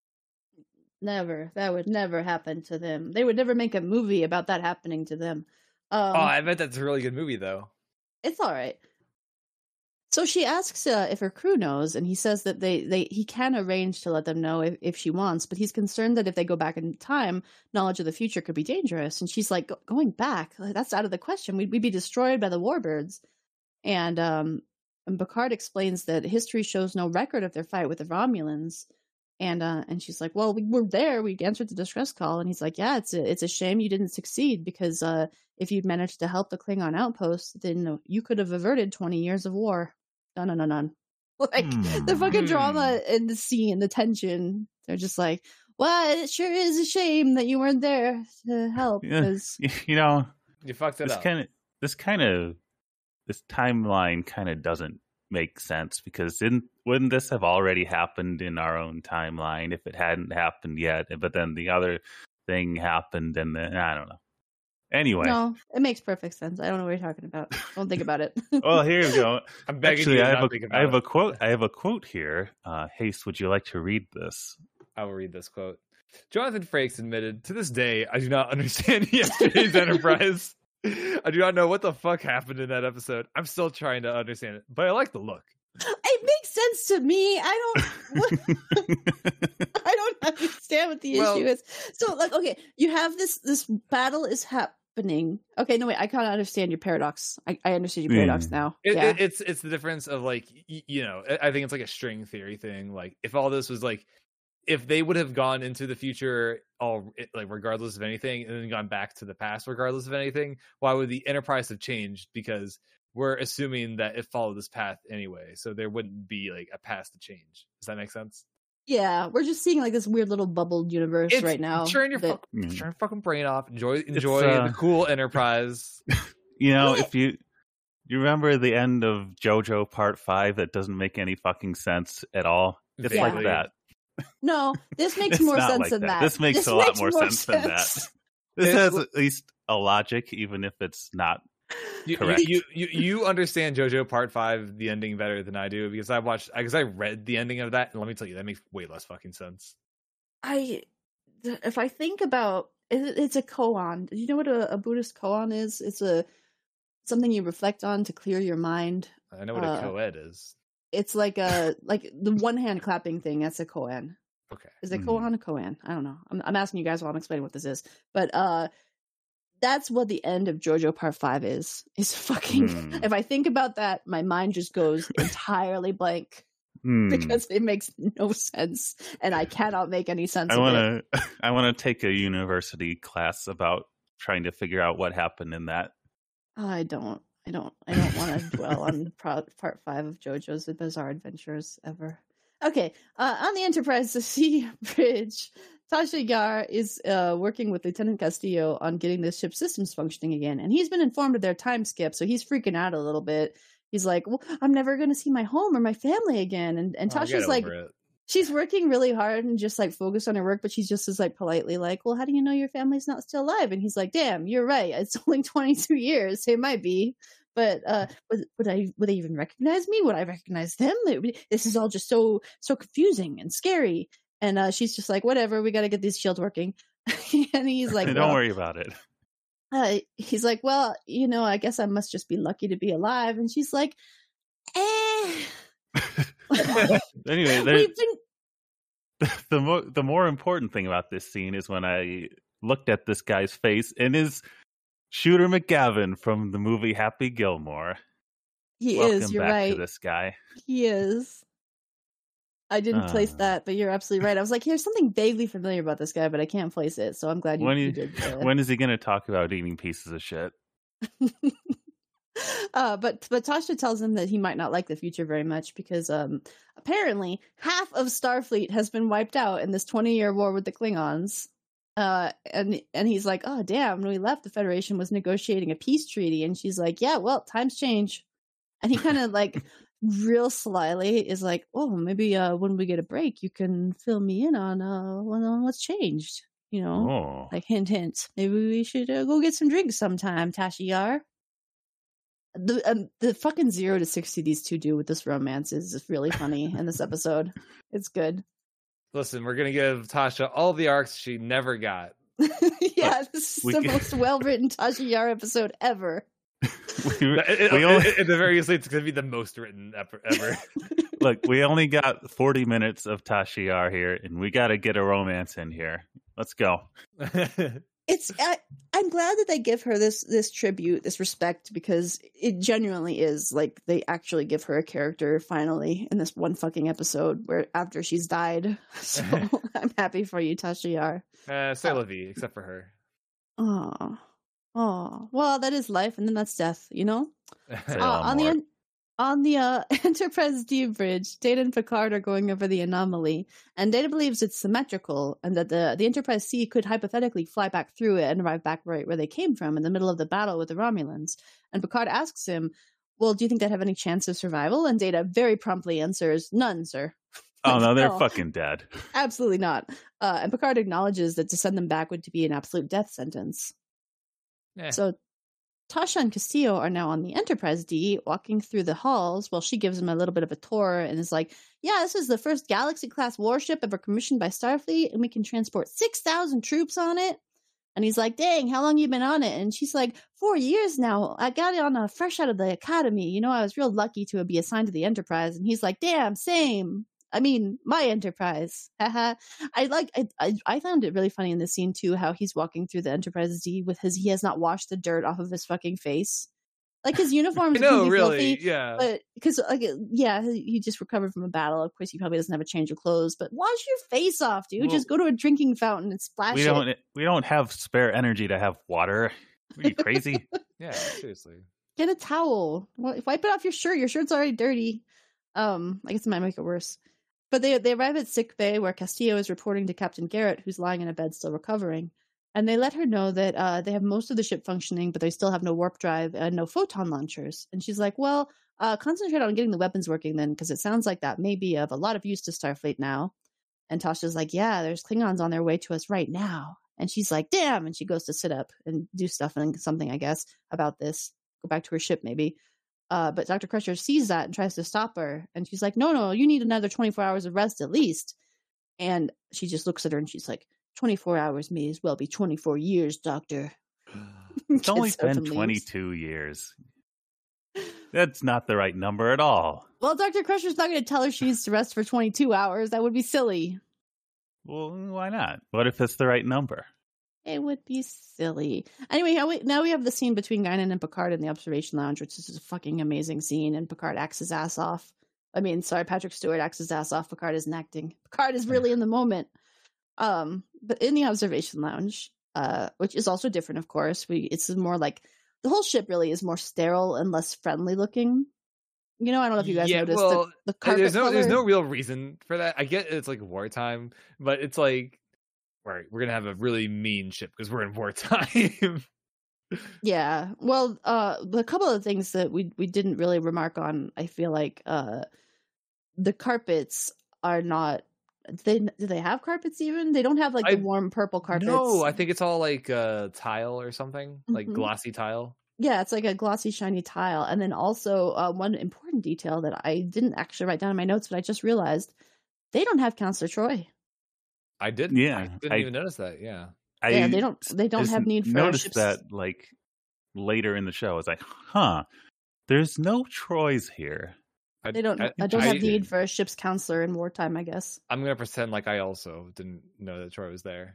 Never, that would never happen to them. They would never make a movie about that happening to them. Um, Oh, I bet that's a really good movie, though. It's all right. So she asks uh, if her crew knows, and he says that they, they he can arrange to let them know if, if she wants, but he's concerned that if they go back in time, knowledge of the future could be dangerous. And she's like, going back, that's out of the question. We'd, we'd be destroyed by the warbirds. And um, and Picard explains that history shows no record of their fight with the Romulans. And uh, and she's like, well, we were there. We answered the distress call. And he's like, yeah, it's a, it's a shame you didn't succeed, because uh, if you'd managed to help the Klingon outpost, then you could have averted twenty years of war. Dun, dun, dun, dun. Like, Hmm. the fucking Hmm. drama and the scene, the tension. They're just like, well, it sure is a shame that you weren't there to help. Yeah. 'Cause You know, You fucked it this up. kind of this kind of this timeline kind of doesn't make sense, because didn't wouldn't this have already happened in our own timeline if it hadn't happened yet? But then the other thing happened, and then I don't know. Anyway, no, it makes perfect sense. I don't know what you're talking about. Don't think about it. well, here we go. I'm begging Actually, you I to have not a think I about have it. a quote. I have a quote here. Uh, Haste, would you like to read this? I will read this quote. Jonathan Frakes admitted, to this day, I do not understand yesterday's Enterprise. I do not know what the fuck happened in that episode. I'm still trying to understand it, but I like the look. It makes sense to me. I don't. What, I don't understand what the Well- issue is. So, like, okay, you have this. This battle is happening. Okay, no wait. I kind of understand your paradox. I, I understand your paradox Mm. now. It, yeah. it, it's it's the difference of like y- you know I I think it's like a string theory thing. Like if all this was like if they would have gone into the future all like regardless of anything and then gone back to the past regardless of anything, why would the Enterprise have changed? Because we're assuming that it followed this path anyway, so there wouldn't be like a path to change. Does that make sense? yeah, we're just seeing like this weird little bubbled universe It's right now. Turn your that- fuck, Mm. turn your fucking brain off. Enjoy enjoy uh, the cool Enterprise. You know, What? if you you remember the end of JoJo Part Five, that doesn't make any fucking sense at all. It's Yeah. like that. no, this makes It's more not sense like than that. that. This makes a lot more sense than that. This It's- has at least a logic, even if it's not. You, Correct. you, you you understand JoJo Part Five, the ending, better than I do because I watched because I read the ending of that, and let me tell you, that makes way less fucking sense. I, if I think about it, it's a koan. Do you know what a, a Buddhist koan is? It's a something you reflect on to clear your mind. I know what Uh, a co-ed is. It's like a like the one hand clapping thing. That's a koan. Okay, Is it Mhm. koan or koan? I don't know. I'm, I'm asking you guys while I'm explaining what this is. But uh, that's what the end of JoJo Part Five is. Is fucking. Hmm. If I think about that, my mind just goes entirely blank Hmm. because it makes no sense, and I cannot make any sense I of want it. to. I want to take a university class about trying to figure out what happened in that. I don't. I don't. I don't want to dwell on pro- part five of JoJo's Bizarre Adventures ever. Okay, uh, on the Enterprise to Sea Bridge, Tasha Yar is uh, working with Lieutenant Castillo on getting the ship's systems functioning again, and he's been informed of their time skip, so he's freaking out a little bit. He's like, well, "I'm never going to see my home or my family again," and and Oh, get Tasha's like, over it. she's working really hard and just like focused on her work, but she's just as like politely like, well, how do you know your family's not still alive? And he's like, damn, you're right. It's only twenty-two years. It might be. But uh, would, would I would they even recognize me? Would I recognize them? It would- This is all just so so confusing and scary. And uh, she's just like, whatever, we got to get these shields working. And he's like, Don't well, worry about it. uh, he's like, well, you know, I guess I must just be lucky to be alive. And she's like, eh. Anyway, there, We've been the more the more important thing about this scene is when I looked at this guy's face, and is Shooter McGavin from the movie Happy Gilmore. he Welcome is, you're back right. to this guy. He is. I didn't uh, place that, but you're absolutely right. I was like, here's something vaguely familiar about this guy, but I can't place it. So I'm glad you, when you, you did. Uh... When is he going to talk about eating pieces of shit? uh, but but Tasha tells him that he might not like the future very much because um, apparently half of Starfleet has been wiped out in this twenty-year war with the Klingons. Uh, and and he's like, oh, damn, when we left, the Federation was negotiating a peace treaty. And she's like, yeah, well, times change. And he kind of like real slyly is like, oh, maybe uh, when we get a break, you can fill me in on, uh, on what's changed. You know, oh. like hint, hint. Maybe we should uh, go get some drinks sometime, Tasha Yar. The um, the fucking zero to sixty these two do with this romance is really funny in this episode. It's good. Listen, we're gonna give Tasha all the arcs she never got. Yeah, this is we the can... most well written Tasha Yar episode ever. we, it, we it, only... At the very least, it's gonna be the most written ever. ever. Look, we only got forty minutes of Tasha Yar here, and we got to get a romance in here. Let's go. It's I, I'm glad that they give her this this tribute, this respect, because it genuinely is like they actually give her a character finally in this one fucking episode where after she's died. So I'm happy for you, Tasha Yar. Uh, c'est la vie, except for her. Oh, oh, well, that is life, and then that's death. You know. Say uh, on more. the on the uh, Enterprise D bridge, Data and Picard are going over the anomaly, and Data believes it's symmetrical, and that the the Enterprise C could hypothetically fly back through it and arrive back right where they came from in the middle of the battle with the Romulans. And Picard asks him, "Well, do you think they'd have any chance of survival?" And Data very promptly answers, "None, sir." Oh no, they're no, fucking dead. Absolutely not. Uh, and Picard acknowledges that to send them back would be an absolute death sentence. Yeah. So Tasha and Castillo are now on the Enterprise D, walking through the halls while she gives him a little bit of a tour and is like, yeah, this is the first Galaxy-class warship ever commissioned by Starfleet, and we can transport six thousand troops on it. And he's like, dang, how long you been on it? And she's like, four years now. I got it on a fresh out of the academy. You know, I was real lucky to be assigned to the Enterprise. And he's like, damn, same. I mean, my Enterprise. Haha. I like. I, I I found it really funny in this scene too, how he's walking through the Enterprise D with his. He has not washed the dirt off of his fucking face. Like his uniform is no, really really, filthy, yeah. But because like yeah, he just recovered from a battle. Of course, he probably doesn't have a change of clothes. But wash your face off, dude. Well, just go to a drinking fountain and splash we it. don't. We don't have spare energy to have water. Are you crazy? Yeah, seriously. Get a towel. Wipe it off your shirt. Your shirt's already dirty. Um, I guess it might make it worse. But they they arrive at sick bay where Castillo is reporting to Captain Garrett, who's lying in a bed still recovering. And they let her know that uh, they have most of the ship functioning, but they still have no warp drive and no photon launchers. And she's like, well, uh, concentrate on getting the weapons working then, because it sounds like that may be of a lot of use to Starfleet now. And Tasha's like, yeah, there's Klingons on their way to us right now. And she's like, damn. And she goes to sit up and do stuff and something, I guess, about this. Go back to her ship, maybe. Uh, but Doctor Crusher sees that and tries to stop her. And she's like, no, no, you need another twenty-four hours of rest at least. And she just looks at her and she's like, twenty-four hours may as well be twenty-four years, Doctor. It's only been twenty-two years. That's not the right number at all. Well, Doctor Crusher's not going to tell her she needs to rest for twenty-two hours. That would be silly. Well, why not? What if it's the right number? It would be silly. Anyway, now we, now we have the scene between Guinan and Picard in the observation lounge, which is a fucking amazing scene, and Picard acts his ass off. I mean, sorry, Patrick Stewart acts his ass off. Picard isn't acting. Picard is really in the moment. Um, but in the observation lounge, uh, which is also different, of course, we it's more like the whole ship really is more sterile and less friendly looking. You know, I don't know if you guys yeah, noticed well, the, the carpet there's no color. There's no real reason for that. I get it's like wartime, but it's like, right, we're gonna have a really mean ship because we're in wartime. Yeah, well, uh, a couple of things that we we didn't really remark on. I feel like uh, the carpets are not. They do they have carpets even? They don't have like I, the warm purple carpets. No, I think it's all like uh, tile or something, mm-hmm. like glossy tile. Yeah, it's like a glossy, shiny tile. And then also uh, one important detail that I didn't actually write down in my notes, but I just realized they don't have Counselor Troy. I didn't. Yeah, I didn't I, even notice that. Yeah, I yeah, they don't. They don't have need for notice ships. that like later in the show. It's like, huh? There's no Troys here. I, they don't. I, I don't I, have I, need for a ship's counselor in wartime, I guess. I'm gonna pretend like I also didn't know that Troy was there.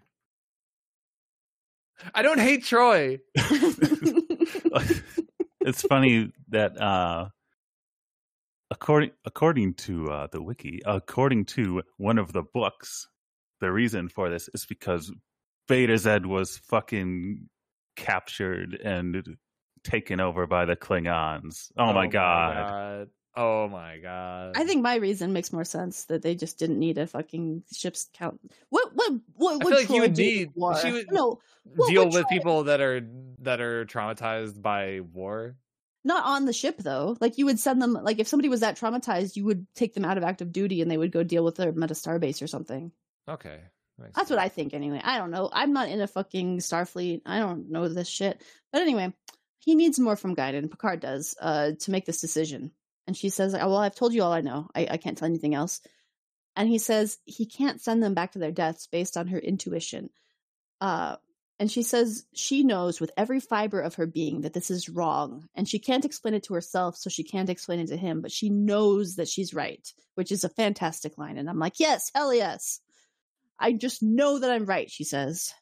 I don't hate Troy. It's funny that uh according according to uh, the wiki, according to one of the books, the reason for this is because Beta Z was fucking captured and taken over by the Klingons. Oh, oh my, god. my god. Oh my god. I think my reason makes more sense, that they just didn't need a fucking ship's count. What what what I would feel like Troy you would do need war? she would No, what deal would with Troy- people that are that are traumatized by war. Not on the ship though. Like you would send them, like if somebody was that traumatized, you would take them out of active duty and they would go deal with them at a starbase or something. Okay. Makes That's what sense. I think anyway. I don't know. I'm not in a fucking Starfleet. I don't know this shit. But anyway, he needs more from Guinan. Picard does, uh, to make this decision. And she says, oh, well, I've told you all I know. I, I can't tell anything else. And he says he can't send them back to their deaths based on her intuition. Uh, and she says she knows with every fiber of her being that this is wrong. And she can't explain it to herself, so she can't explain it to him. But she knows that she's right, which is a fantastic line. And I'm like, yes, hell yes. I just know that I'm right, she says.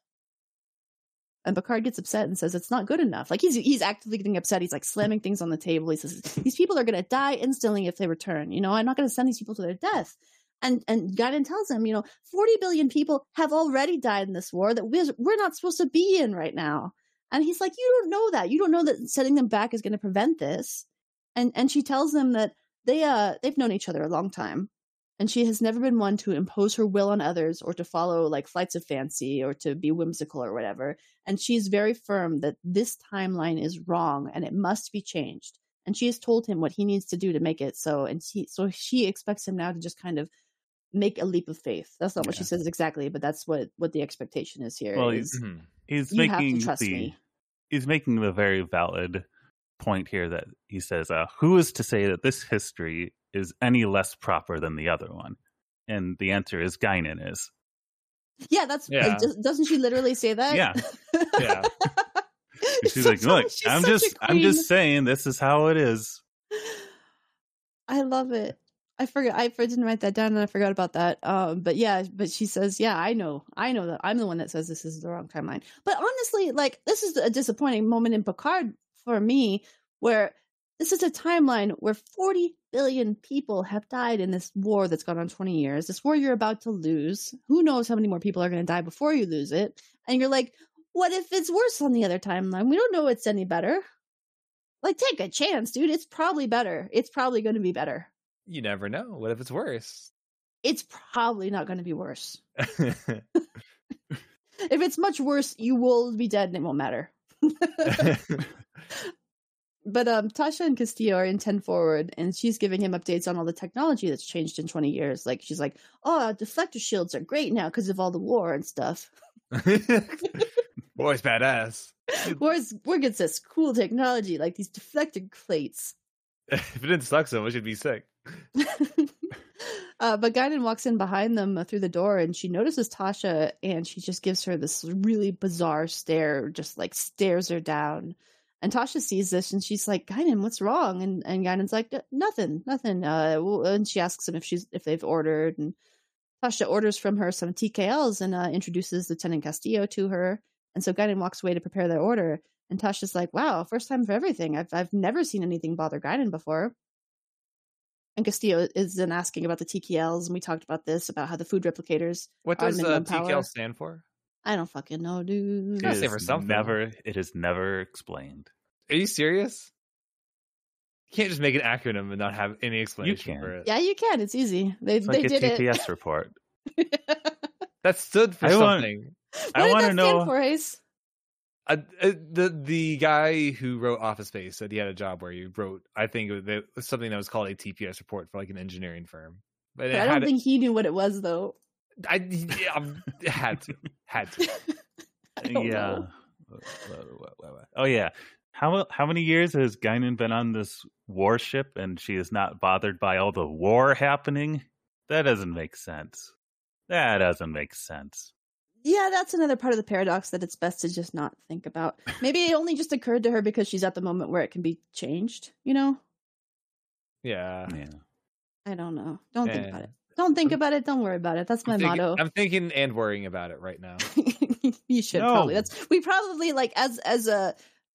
And Picard gets upset and says it's not good enough. Like he's he's actively getting upset. He's like slamming things on the table. He says these people are going to die instantly if they return. You know, I'm not going to send these people to their death. And and Guinan tells him, you know, forty billion people have already died in this war that we're, we're not supposed to be in right now. And he's like, you don't know that. You don't know that sending them back is going to prevent this. And and she tells them that they uh they've known each other a long time. And she has never been one to impose her will on others or to follow like flights of fancy or to be whimsical or whatever. And she's very firm that this timeline is wrong and it must be changed. And she has told him what he needs to do to make it so. And she, so she expects him now to just kind of make a leap of faith. That's not what Yeah. she says exactly, but that's what, what the expectation is here. Well, is, Mhm. He's you have to making trust the me. he's making the very valid point here that he says, uh, who is to say that this history is any less proper than the other one? And the answer is Guinan is. Yeah, that's Yeah. does, doesn't she literally say that? Yeah. Yeah. She's like, look, She's I'm such a just I'm queen. just saying this is how it is. I love it. I forgot. I didn't write that down, and I forgot about that. Um, but yeah, but she says, "Yeah, I know. I know that I'm the one that says this is the wrong timeline." But honestly, like this is a disappointing moment in Picard for me, where this is a timeline where forty billion people have died in this war that's gone on twenty years. This war you're about to lose. Who knows how many more people are going to die before you lose it? And you're like, what if it's worse on the other timeline? We don't know it's any better. Like, take a chance, dude. It's probably better. It's probably going to be better. You never know. What if it's worse? It's probably not going to be worse. If it's much worse, you will be dead and it won't matter. But um, Tasha and Castillo are in ten forward, and she's giving him updates on all the technology that's changed in twenty years. Like, she's like, oh, deflector shields are great now because of all the war and stuff. Boy's badass. Where's where gets this cool technology, like these deflector plates? If it didn't suck so much, it'd be sick. uh, but Guinan walks in behind them uh, through the door, and she notices Tasha, and she just gives her this really bizarre stare, just like stares her down. And Tasha sees this, and she's like, "Guinan, what's wrong?" And and Guinan's like, "Nothing, nothing." Uh, well, and she asks him if she's if they've ordered, and Tasha orders from her some T K Ls and uh, introduces Lieutenant Castillo to her. And so Guinan walks away to prepare their order. And Tasha's like, wow, first time for everything. I've I've never seen anything bother Guinan before. And Castillo is then asking about the T K Ls, and we talked about this, about how the food replicators What are does minimum uh, T K L power. stand for? I don't fucking know, dude. Gotta It say is for something. never it is never explained. Are you serious? You can't just make an acronym and not have any explanation can. for it. Yeah, you can. It's easy. They It's they like a did T P S it. report. That stood for I want- something. What I did want that to stand know. for, Ace? Uh, uh, the the guy who wrote Office Space said he had a job where he wrote, I think it was, it was something that was called a T P S report for like an engineering firm. But it But I had don't it- think he knew what it was, though. I yeah, um, had to had to. I don't yeah. know. Oh yeah. How how many years has Guinan been on this warship and she is not bothered by all the war happening? That doesn't make sense. That doesn't make sense. Yeah, that's another part of the paradox that it's best to just not think about. Maybe it only just occurred to her because she's at the moment where it can be changed, you know? Yeah. Yeah. I don't know. Don't think Eh. about it. Don't think about it. Don't worry about it. That's my I'm thinking, motto. I'm thinking and worrying about it right now. You should No. probably. That's we probably like as as a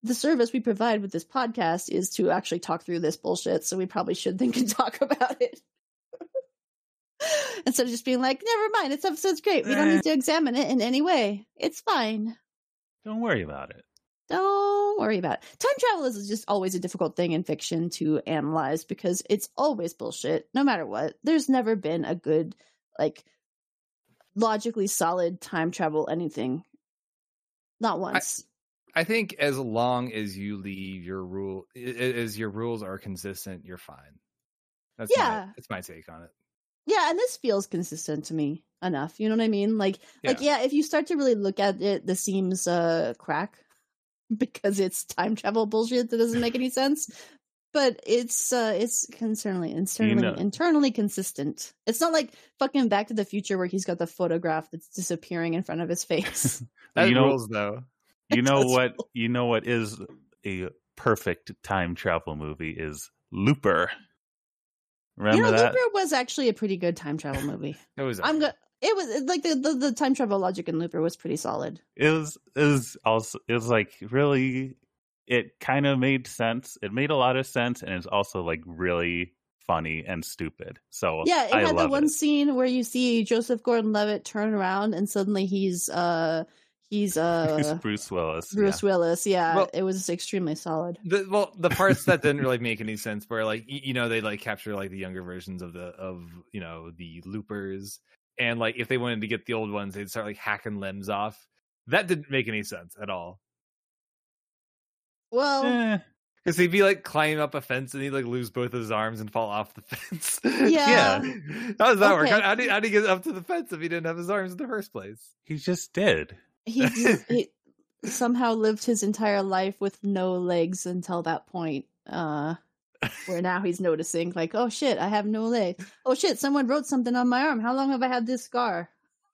the service we provide with this podcast is to actually talk through this bullshit, so we probably should think and talk about it. Instead of just being like, never mind, this episode's great. We don't need to examine it in any way. It's fine. Don't worry about it. Don't worry about it. Time travel is just always a difficult thing in fiction to analyze because it's always bullshit, no matter what. There's never been a good, like, logically solid time travel anything. Not once. I, I think as long as you leave your rule, as your rules are consistent, you're fine. That's yeah. my, that's my take on it. Yeah, and this feels consistent to me enough. You know what I mean? Like, yeah. like yeah, if you start to really look at it, the seams uh, crack because it's time travel bullshit that doesn't make any sense. But it's uh, it's internally, internally, you know. internally consistent. It's not like fucking Back to the Future where he's got the photograph that's disappearing in front of his face. That you know, rules, though. You know what? Rules. You know what is a perfect time travel movie is Looper. Remember you know, that? Looper was actually a pretty good time travel movie. It was. I'm go- It was like the, the the time travel logic in Looper was pretty solid. It was. It was also. It was like really. It kind of made sense. It made a lot of sense, and it's also like really funny and stupid. So yeah, it I had love the one it. scene where you see Joseph Gordon-Levitt turn around, and suddenly he's uh he's uh he's Bruce Willis. Bruce yeah. Willis. Yeah, well, it was extremely solid. The, well, the parts that didn't really make any sense where like you know they like capture like the younger versions of the of you know the loopers, and like if they wanted to get the old ones, they'd start like hacking limbs off. That didn't make any sense at all. Well, because eh. he'd be like climbing up a fence and he'd like lose both of his arms and fall off the fence. Yeah, yeah. How does that okay. work? How, how, did, how did he get up to the fence if he didn't have his arms in the first place? He just did. He, he somehow lived his entire life with no legs until that point. Uh, where now he's noticing, like, oh shit, I have no legs. Oh shit, someone wrote something on my arm. How long have I had this scar?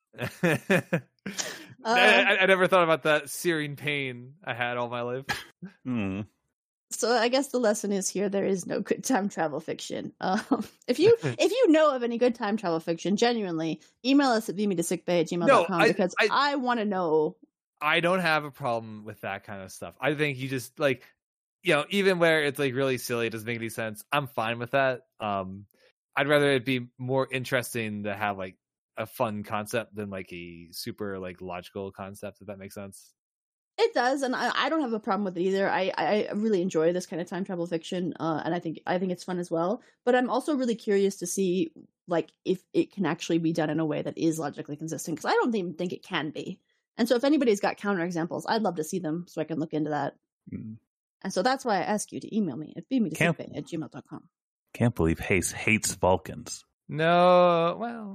Uh, I, I never thought about that searing pain I had all my life. Mm. So I guess the lesson is here: there is no good time travel fiction. Um, if you if you know of any good time travel fiction, genuinely email us at beamitosickbay at gmail dot com no, because I, I, I want to know. I don't have a problem with that kind of stuff. I think you just like, you know, even where it's like really silly, it doesn't make any sense. I'm fine with that. Um, I'd rather it be more interesting to have like a fun concept than like a super like logical concept, if that makes sense. It does, and I, I don't have a problem with it either. I, I really enjoy this kind of time travel fiction, uh, and I think I think it's fun as well. But I'm also really curious to see like if it can actually be done in a way that is logically consistent, because I don't even think it can be. And so if anybody's got counterexamples, I'd love to see them so I can look into that. Mm. And so that's why I ask you to email me at beamitosickbay at gmail dot com. Can't believe Hayes hates Vulcans. No, well...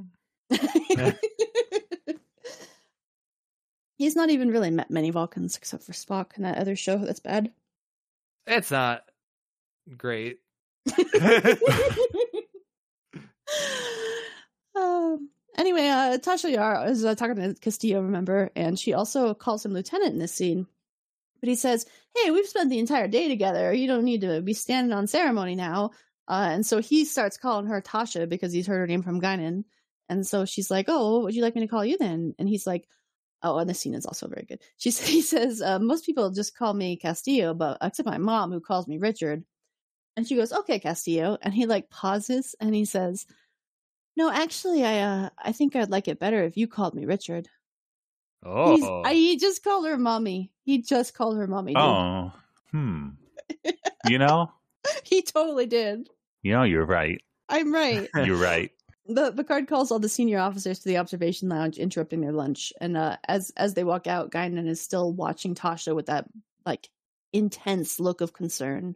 He's not even really met many Vulcans except for Spock and that other show that's bad. It's not great. um, anyway, uh, Tasha Yar is uh, talking to Castillo, remember, and she also calls him Lieutenant in this scene. But he says, hey, we've spent the entire day together. You don't need to be standing on ceremony now. Uh, and so he starts calling her Tasha because he's heard her name from Guinan. And so she's like, oh, would you like me to call you then? And he's like, oh, and the scene is also very good. She He says, uh, most people just call me Castillo, but except my mom who calls me Richard. And she goes, okay, Castillo. And he like pauses and he says, no, actually, I uh, I think I'd like it better if you called me Richard. Oh. I, he just called her mommy. He just called her mommy. Dude. Oh, hmm. You know? He totally did. You know, you're right. I'm right. You're right. The Picard calls all the senior officers to the observation lounge, interrupting their lunch. And uh, as as they walk out, Guinan is still watching Tasha with that like intense look of concern.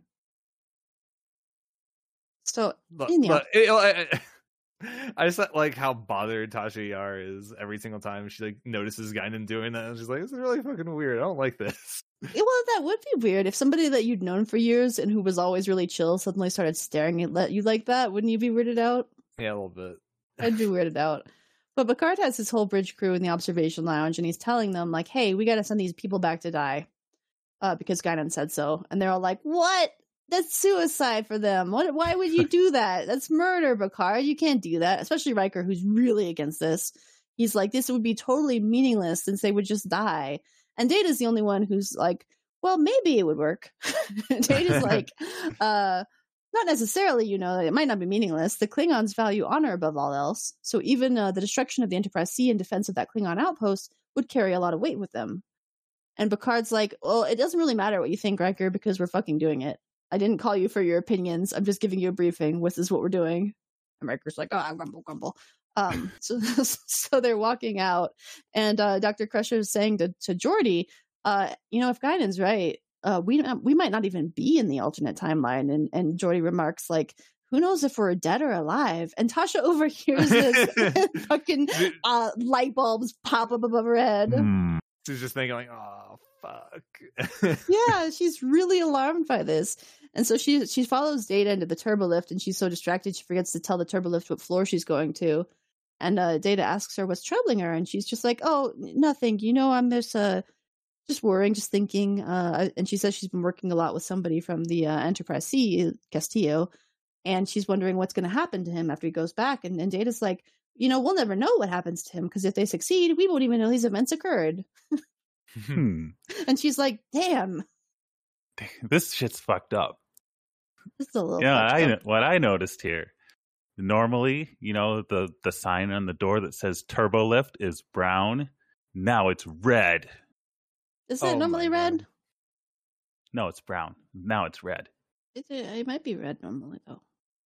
So, but, in the but, it, I, I just like how bothered Tasha Yar is every single time she like notices Guinan doing that. And she's like, "This is really fucking weird. I don't like this." Well, that would be weird if somebody that you'd known for years and who was always really chill suddenly started staring at you like that. Wouldn't you be weirded out? Yeah, a little bit. I'd be weirded out. But Picard has his whole bridge crew in the observation lounge, and he's telling them, like, hey, we got to send these people back to die uh, because Guinan said so. And they're all like, what? That's suicide for them. What? Why would you do that? That's murder, Picard. You can't do that. Especially Riker, who's really against this. He's like, this would be totally meaningless since they would just die. And Data's the only one who's like, well, maybe it would work. Data's like, uh, not necessarily, you know, it might not be meaningless. The Klingons value honor above all else. So even uh, the destruction of the Enterprise C in defense of that Klingon outpost would carry a lot of weight with them. And Picard's like, well, it doesn't really matter what you think, Riker, because we're fucking doing it. I didn't call you for your opinions. I'm just giving you a briefing. This is what we're doing. And Riker's like, oh, grumble, grumble. Um, so, so they're walking out. And uh, Doctor Crusher is saying to, to Geordi, uh, you know, if Guinan's right, uh, we we might not even be in the alternate timeline. And, and Geordi remarks, like, who knows if we're dead or alive? And Tasha overhears this and fucking uh, light bulbs pop up above her head. Mm. She's just thinking, like, oh, fuck. Yeah, she's really alarmed by this. And so she she follows Data into the turbolift, and she's so distracted she forgets to tell the turbolift what floor she's going to. And uh, Data asks her what's troubling her, and she's just like, oh, nothing. You know, I'm just, uh, just worrying, just thinking. Uh, and she says she's been working a lot with somebody from the uh, Enterprise C, Castillo, and she's wondering what's going to happen to him after he goes back. And, and Data's like, you know, we'll never know what happens to him, because if they succeed, we won't even know these events occurred. Hmm. And she's like, damn. This shit's fucked up. This is a little Yeah, fucked I up. what I noticed here. Normally, you know, the the sign on the door that says turbo lift is brown. Now it's red. Is it Oh normally my red? God. No, it's brown. Now it's red. It, it might be red normally, though.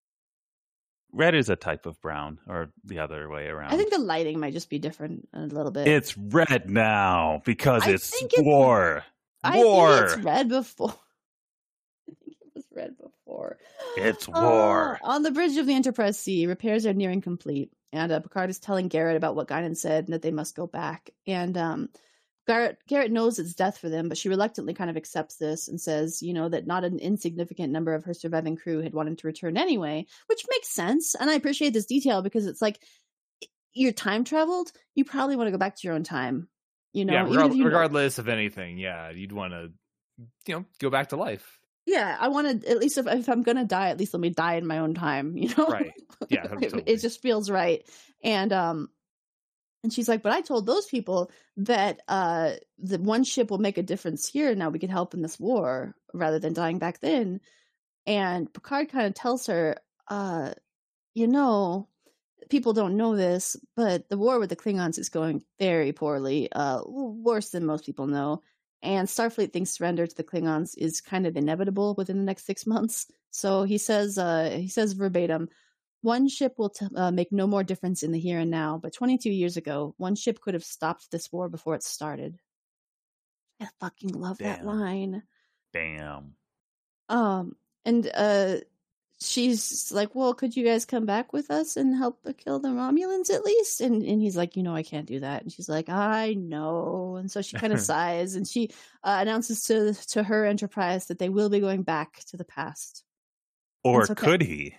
Red is a type of brown, or the other way around. I think the lighting might just be different a little bit. It's red now because I it's think it's- war. I war. think it's red before. I think it was red before. It's Uh, war. on the bridge of the Enterprise C, repairs are nearing complete, and uh, Picard is telling Garrett about what Guinan said and that they must go back. And um, Garrett, Garrett knows it's death for them, but she reluctantly kind of accepts this and says, you know, that not an insignificant number of her surviving crew had wanted to return anyway, which makes sense. And I appreciate this detail because it's like, you're time traveled, you probably want to go back to your own time. You know, yeah, even regard- if you know- regardless of anything, yeah, you'd want to, you know, go back to life. Yeah, I want to, at least if, if I'm going to die, at least let me die in my own time, you know? Right. Yeah, it, totally. it just feels right. And, um, and she's like, but I told those people that, uh, the one ship will make a difference here. Now we can help in this war rather than dying back then. And Picard kind of tells her, uh, you know, people don't know this, but the war with the Klingons is going very poorly, uh, worse than most people know. And Starfleet thinks surrender to the Klingons is kind of inevitable within the next six months. So he says, uh, he says verbatim, one ship will t- uh, make no more difference in the here and now, but twenty-two years ago, one ship could have stopped this war before it started. I fucking love that Damn. line. Damn. Um, and uh, she's like, well, could you guys come back with us and help kill the Romulans at least? And and he's like, you know, I can't do that. And she's like, I know. And so she kind of sighs, and she uh, announces to to her Enterprise that they will be going back to the past. Or It's okay. could he?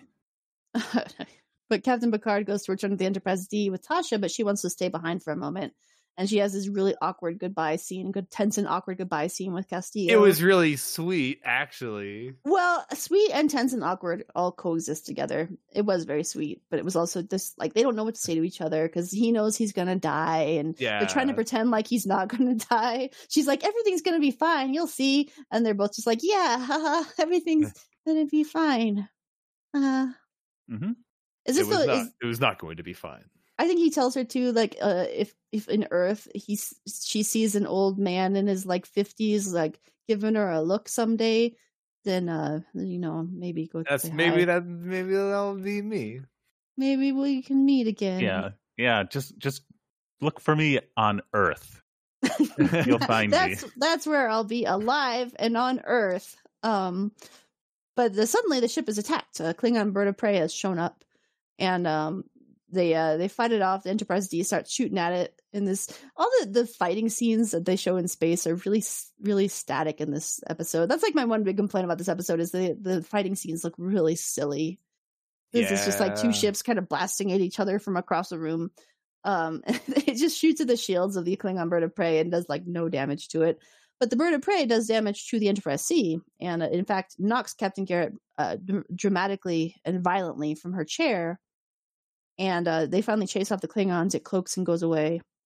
But Captain Picard goes to return to the Enterprise D with Tasha, but she wants to stay behind for a moment. And she has this really awkward goodbye scene, good tense and awkward goodbye scene with Castillo. It was really sweet, actually. Well, sweet and tense and awkward all coexist together. It was very sweet, but it was also just like they don't know what to say to each other because he knows he's gonna die, and Yeah. they're trying to pretend like he's not gonna die. She's like, everything's gonna be fine, you'll see, and they're both just like, yeah, haha, everything's gonna be fine. Uh, Mm-hmm. is It this was, the? not, Is, it was not going to be fine. I think he tells her too, like, uh, if if in Earth he's she sees an old man in his like fifties, like giving her a look someday, then uh, you know, maybe go. That's say maybe hi. that maybe that'll be me. Maybe we can meet again. Yeah. Yeah. Just just look for me on Earth. You'll find that's, me. That's where I'll be, alive and on Earth. Um, but the, suddenly the ship is attacked. A Klingon bird of prey has shown up, and um, they uh, they fight it off. The Enterprise D starts shooting at it. In this, all the, the fighting scenes that they show in space are really really static in this episode. That's like my one big complaint about this episode is the the fighting scenes look really silly. This is just like two Yeah. ships kind of blasting at each other from across the room. Um, it just shoots at the shields of the Klingon bird of prey and does like no damage to it. But the bird of prey does damage to the Enterprise C, and uh, in fact knocks Captain Garrett uh, d- dramatically and violently from her chair. And uh, they finally chase off the Klingons. It cloaks and goes away.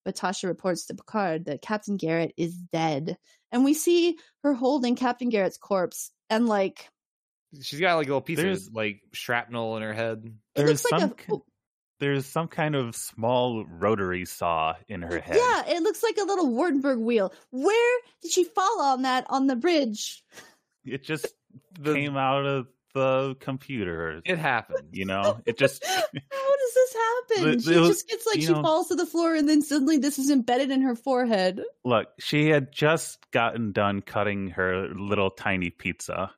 but Tasha reports to Picard that Captain Garrett is dead. And we see her holding Captain Garrett's corpse, and like she's got like a little piece There's- of like shrapnel in her head. it There's looks like some a ki- there's some kind of small rotary saw in her head. yeah, it looks like a little Wardenberg wheel. Where did she fall on that on the bridge? It just The- came out of the computer. It happened. You know, it just How does this happen? The- she the- just gets like you she know- falls to the floor, and then suddenly this is embedded in her forehead. look. She had just gotten done cutting her little tiny pizza.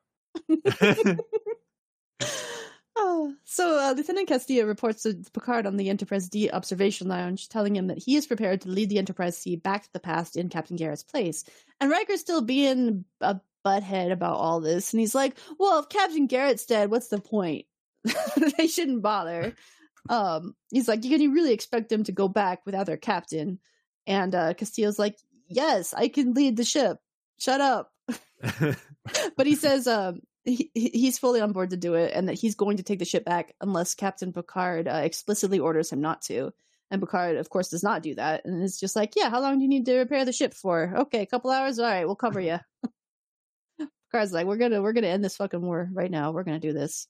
Oh, so uh, Lieutenant Castillo reports to Picard on the Enterprise D observation lounge, telling him that he is prepared to lead the Enterprise C back to the past in Captain Garrett's place. And Riker's still being a butthead about all this, and he's like, "Well, if Captain Garrett's dead, what's the point? They shouldn't bother." Um, he's like, "You can you really expect them to go back without their captain?" And uh, Castillo's like, "Yes, I can lead the ship. Shut up." But he says um, he, he's fully on board to do it, and that he's going to take the ship back unless Captain Picard uh, explicitly orders him not to. And Picard, of course, does not do that, and it's just like, "Yeah, how long do you need to repair the ship for? Okay, a couple hours. All right, we'll cover you." Picard's like, "We're gonna we're gonna end this fucking war right now. We're gonna do this."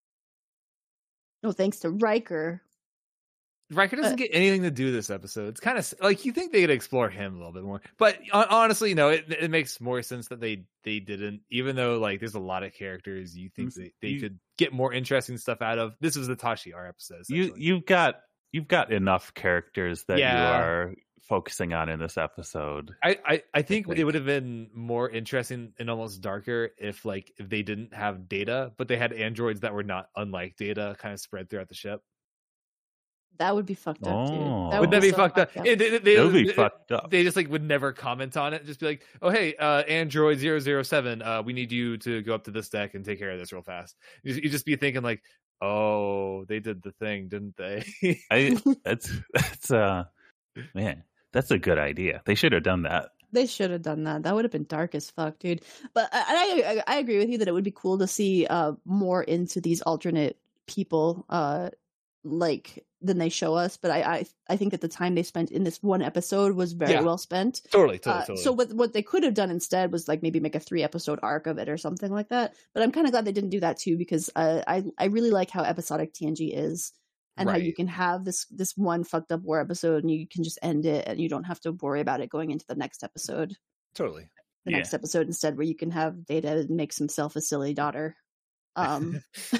No thanks to Riker. Riker doesn't Uh, get anything to do this episode. It's kind of like you think they could explore him a little bit more, but hon- honestly, no. It, it makes more sense that they they didn't. Even though like there's a lot of characters you think Mm, they, they you- could get more interesting stuff out of. This was the Tashi R episode. You essentially. you've got you've got enough characters that you Yeah. are focusing on in this episode. I, I, I think think. it would have been more interesting and almost darker if like if they didn't have Data, but they had androids that were not unlike Data, kind of spread throughout the ship. That would be fucked up, dude. Oh. That Would that be so fucked up? It- they, they, That would be they- fucked up. They just like would never comment on it. Just be like, "Oh hey, uh, Android zero zero seven, uh, we need you to go up to this deck and take care of this real fast." You, you just be thinking like, "Oh, they did the thing, didn't they?" I that's that's uh man, that's a good idea. They should have done that. They should have done that. That would have been dark as fuck, dude. But I, I, I agree with you that it would be cool to see uh, more into these alternate people, uh, like than they show us. But I, I, I think that the time they spent in this one episode was very Yeah. well spent. totally, totally, Uh, totally. So what what they could have done instead was like maybe make a three episode arc of it or something like that. But I'm kind of glad they didn't do that too, because uh, I I really like how episodic T N G is, and how you Right. can have this this one fucked up war episode and you can just end it and you don't have to worry about it going into the next episode. totally. The Yeah. next episode instead, where you can have Data makes himself a silly daughter. Um,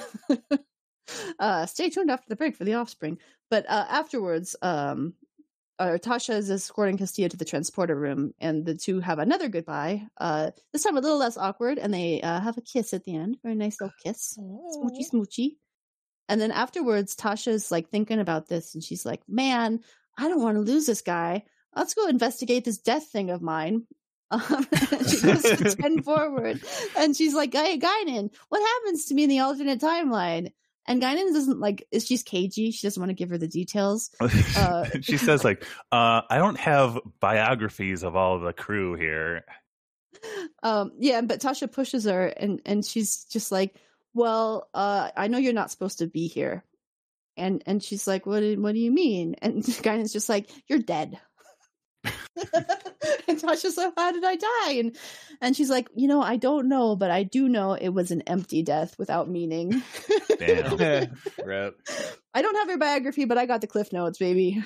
uh, stay tuned after the break for the offspring. But uh, afterwards, um, uh, Tasha is escorting Castillo to the transporter room, and the two have another goodbye. Uh, this time a little less awkward, and they uh, have a kiss at the end. Very nice little kiss, smoochy smoochy. And then afterwards, Tasha's like thinking about this, and she's like, "Man, I don't want to lose this guy. Let's go investigate this death thing of mine." Um, she goes to ten forward, and she's like, "Hey, Guinan, what happens to me in the alternate timeline?" And Guinan doesn't like, is she's cagey. She doesn't want to give her the details. Uh, she says like, uh, I don't have biographies of all the crew here. Um, yeah, but Tasha pushes her, and and she's just like, "Well, uh, I know you're not supposed to be here," and and she's like, "What? do- What do you mean?" And Guinan's just like, "You're dead." And Tasha's like, "How did I die?" And and she's like, "You know, I don't know, but I do know it was an empty death without meaning." Damn. Rip. I don't have her biography, but I got the cliff notes, baby.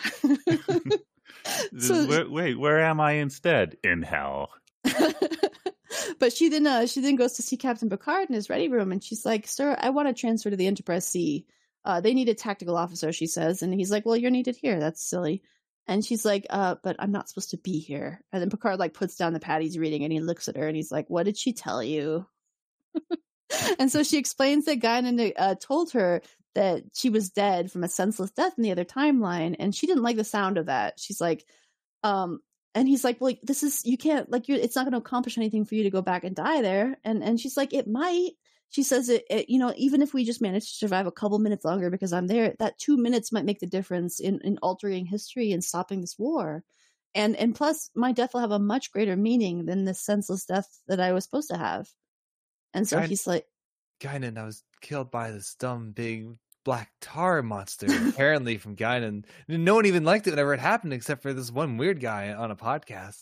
So- wait, wait, where am I instead? In hell. But she then uh, she then goes to see Captain Picard in his ready room, and she's like, "Sir, I want to transfer to the Enterprise C. Uh, they need a tactical officer," she says, and he's like, "Well, you're needed here. That's silly." And she's like, uh, "But I'm not supposed to be here." And then Picard like puts down the pad he's reading, and he looks at her, and he's like, "What did she tell you?" And so she explains that Guinan uh, told her that she was dead from a senseless death in the other timeline, and she didn't like the sound of that. She's like, um, and he's like, "Well, this is, you can't, like, you're, it's not going to accomplish anything for you to go back and die there." And and she's like, "It might." She says, it, it, you know, even if we just manage to survive a couple minutes longer because I'm there, that two minutes might make the difference in, in altering history and stopping this war. And and plus, my death will have a much greater meaning than this senseless death that I was supposed to have. And so Kind- he's like, Guinan, I was killed by this dumb big black tar monster, apparently from Guinan. No one even liked it whenever it happened, except for this one weird guy on a podcast.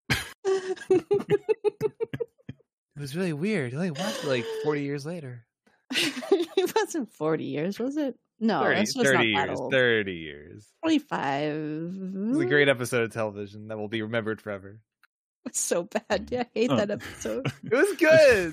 It was really weird. He only watched it like forty years later. It wasn't forty years, was it? No, thirty, that's just thirty not that years. old. thirty years. twenty-five. It's a great episode of television that will be remembered forever. It's so bad. Yeah, I hate Oh. that episode. It was good.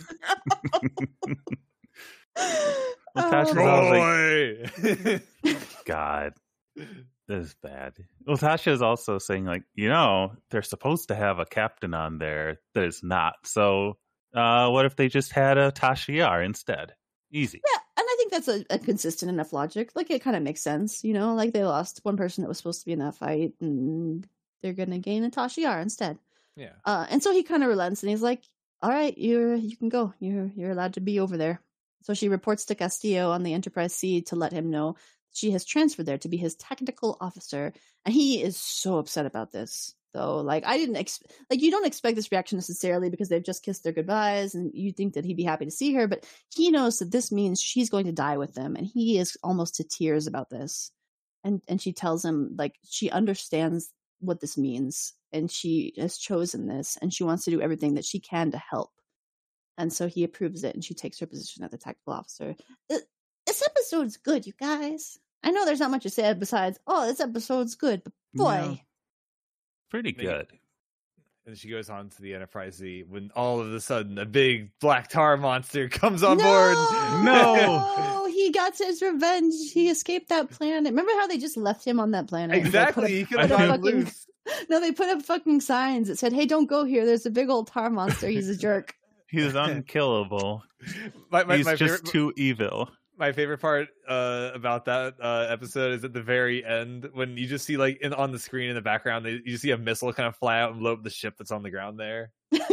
Well, Tasha's Um, always Boy. God, this is bad. Well, Tasha is also saying, like, you know, they're supposed to have a captain on there that is not. So, uh, what if they just had a Tasha Yar instead? Easy. Yeah, and I think that's a, a consistent enough logic. Like, it kind of makes sense, you know? Like, they lost one person that was supposed to be in that fight, and they're going to gain a Tasha Yar instead. Yeah. Uh, and so he kind of relents, and he's like, all right, you're you can go. You're you're allowed to be over there. So she reports to Castillo on the Enterprise C to let him know she has transferred there to be his technical officer, and he is so upset about this. So, like, I didn't ex- like you don't expect this reaction necessarily because they've just kissed their goodbyes, and you think that he'd be happy to see her, but he knows that this means she's going to die with them, and he is almost to tears about this. And and she tells him, like, she understands what this means, and she has chosen this, and she wants to do everything that she can to help. And so he approves it, and she takes her position as the technical officer. Th- This episode's good, you guys. I know there's not much to say besides, oh, this episode's good, but boy. No. Pretty Maybe. good. And she goes on to the Enterprise Z when all of a sudden a big black tar monster comes on no! board. No! He got his revenge. He escaped that planet. Remember how they just left him on that planet? And they put Exactly. a- He could put have a gone fucking- loose. No, they put up fucking signs that said, hey, don't go here. There's a big old tar monster. He's a jerk. He's unkillable. My, my, He's my just favorite, too evil. my favorite part uh, about that uh, episode is at the very end when you just see, like, in on the screen in the background, they, you just see a missile kind of fly out and blow up the ship that's on the ground there.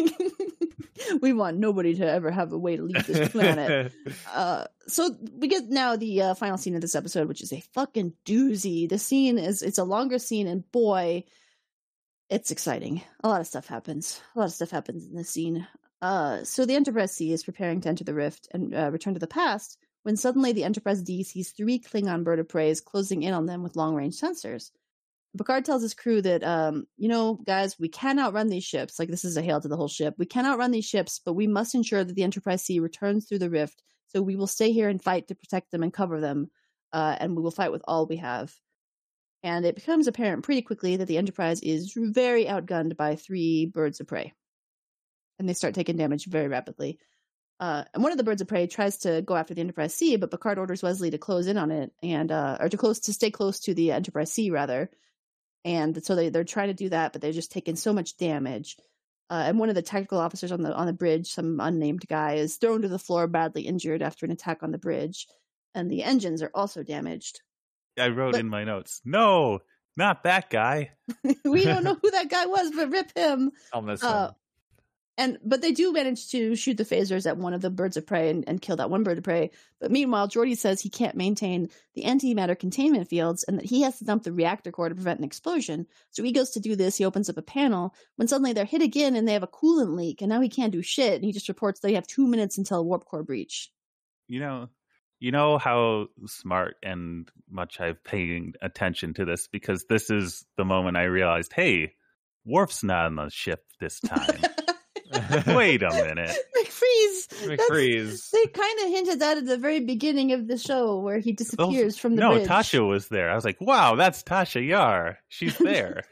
We want nobody to ever have a way to leave this planet. Uh, so we get now the uh, final scene of this episode, which is a fucking doozy. The scene is, it's a longer scene, and boy, it's exciting. A lot of stuff happens. A lot of stuff happens in this scene. Uh, so the Enterprise C is preparing to enter the rift and uh, return to the past when suddenly the Enterprise D sees three Klingon bird of prey closing in on them with long-range sensors. Picard tells his crew that, um, you know, guys, we can outrun these ships. Like, this is a hail to the whole ship. We can outrun these ships, but we must ensure that the Enterprise C returns through the rift. So we will stay here and fight to protect them and cover them, uh, and we will fight with all we have. And it becomes apparent pretty quickly that the Enterprise is very outgunned by three birds of prey. And they start taking damage very rapidly. Uh, and one of the birds of prey tries to go after the Enterprise C, but Picard orders Wesley to close in on it, and uh, or to close to stay close to the Enterprise C rather. And so they they're trying to do that, but they're just taking so much damage. Uh, and one of the technical officers on the on the bridge, some unnamed guy, is thrown to the floor, badly injured after an attack on the bridge. And the engines are also damaged. I wrote But- in my notes, no, not that guy. We don't know who that guy was, but rip him. I'll miss Uh, him. And but they do manage to shoot the phasers at one of the birds of prey and, and kill that one bird of prey. But meanwhile, Geordi says he can't maintain the antimatter containment fields and that he has to dump the reactor core to prevent an explosion. So he goes to do this. He opens up a panel when suddenly they're hit again and they have a coolant leak, and now he can't do shit. And he just reports they have two minutes until a warp core breach. You know, you know how smart and much I've paying attention to this, because this is the moment I realized, hey, Worf's not on the ship this time. Wait a minute. McFreeze. that's- McFreeze. They kind of hinted that at the very beginning of the show where he disappears from the no, bridge. Tasha was there. I was like, wow, that's Tasha Yar. She's there.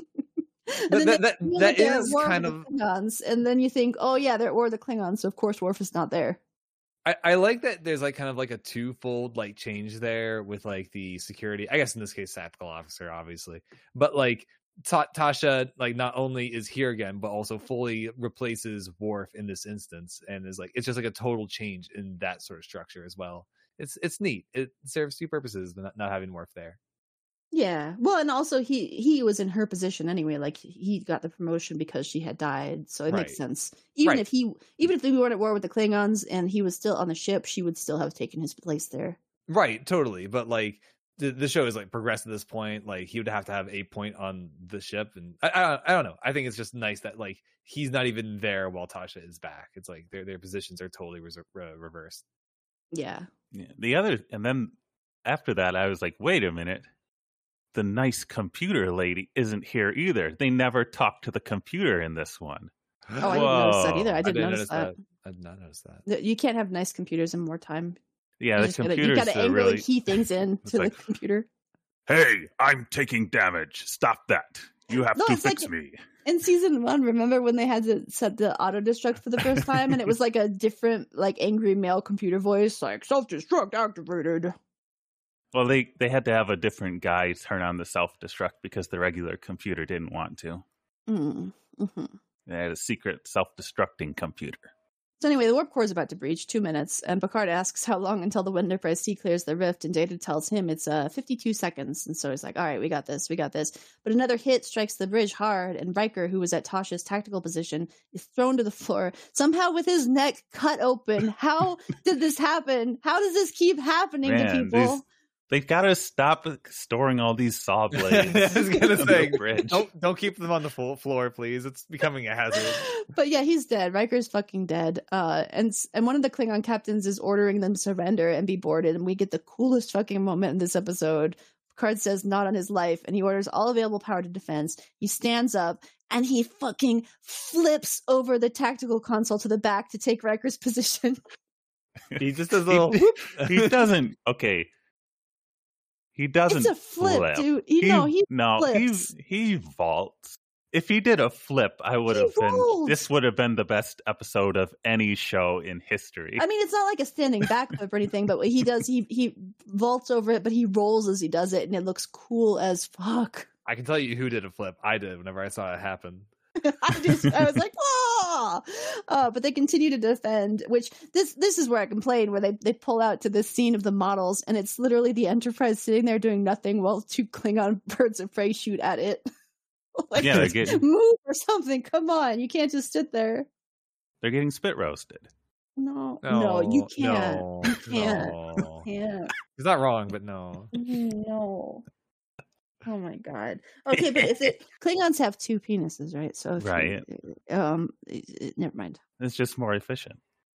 And That- then that- they that- feel that like they're at is war with kind the of- Klingons, and then you think, oh yeah, they're at war with the Klingons, so of course Worf is not there. I, I like that there's like kind of like a twofold like change there with like the security, I guess in this case tactical officer obviously, but like Ta- Tasha like not only is here again but also fully replaces Worf in this instance, and is like it's just like a total change in that sort of structure as well. It's it's neat. It serves two purposes, not, not having Worf there. Yeah, well, and also he he was in her position anyway. Like he got the promotion because she had died, so it makes Right. sense. Even Right. if he, even if they weren't at war with the Klingons and he was still on the ship, she would still have taken his place there. Right, totally. But like the the show is like progressed to this point. Like he would have to have a point on the ship, and I I, I don't know. I think it's just nice that like he's not even there while Tasha is back. It's like their their positions are totally reser- re- reversed. Yeah, Yeah. The other, and then after that, I was like, wait a minute. The nice computer lady isn't here either. They never talk to the computer in this one. Oh, I didn't notice that either. I I didn't, didn't notice, notice that. that. I did not notice that. You can't have nice computers in wartime. Yeah, you the just gotta, computers you gotta are angrily really... key things in to like, the computer. Hey, I'm taking damage. Stop that. You have No, to it's fix like- me. In season one, remember when they had to set the auto destruct for the first time, and it was like a different, like angry male computer voice, like self destruct activated. Well, they, they had to have a different guy turn on the self-destruct because the regular computer didn't want to. Mm, mm-hmm. They had a secret self-destructing computer. So anyway, the warp core is about to breach, two minutes, and Picard asks how long until the Enterprise C clears the rift, and Data tells him it's uh, fifty-two seconds, and so he's like, all right, we got this, we got this. But another hit strikes the bridge hard, and Riker, who was at Tasha's tactical position, is thrown to the floor, somehow with his neck cut open. How did this happen? How does this keep happening Man, to people? these- They've got to stop storing all these saw blades. I was gonna on say, the bridge. don't don't keep them on the full floor, please. It's becoming a hazard. But yeah, he's dead. Riker's fucking dead. Uh, and and one of the Klingon captains is ordering them to surrender and be boarded. And we get the coolest fucking moment in this episode. Picard says, "Not on his life," and he orders all available power to defense. He stands up and he fucking flips over the tactical console to the back to take Riker's position. He just does a little. He, he doesn't. Okay. He doesn't. It's a flip, flip. dude. You know, he no, he flips. he vaults. If he did a flip, I would He have been. rolled. This would have been the best episode of any show in history. I mean, it's not like a standing backflip or anything, but what he does, he he vaults over it, but he rolls as he does it, and it looks cool as fuck. I can tell you who did a flip. I did whenever I saw it happen. I just, I was like, oh! Uh, but they continue to defend, which this this is where I complain, where they, they pull out to this scene of the models, and it's literally the Enterprise sitting there doing nothing while two Klingon birds of prey shoot at it. Like, Yeah, they're getting- move or something. Come on, you can't just sit there. They're getting spit roasted. No, no, you can't. No, You can't. no. You can't. He's not wrong, but no. No. Oh my god. Okay, but if it Klingons have two penises, right? So if you- Right. um, it- it- never mind. It's just more efficient.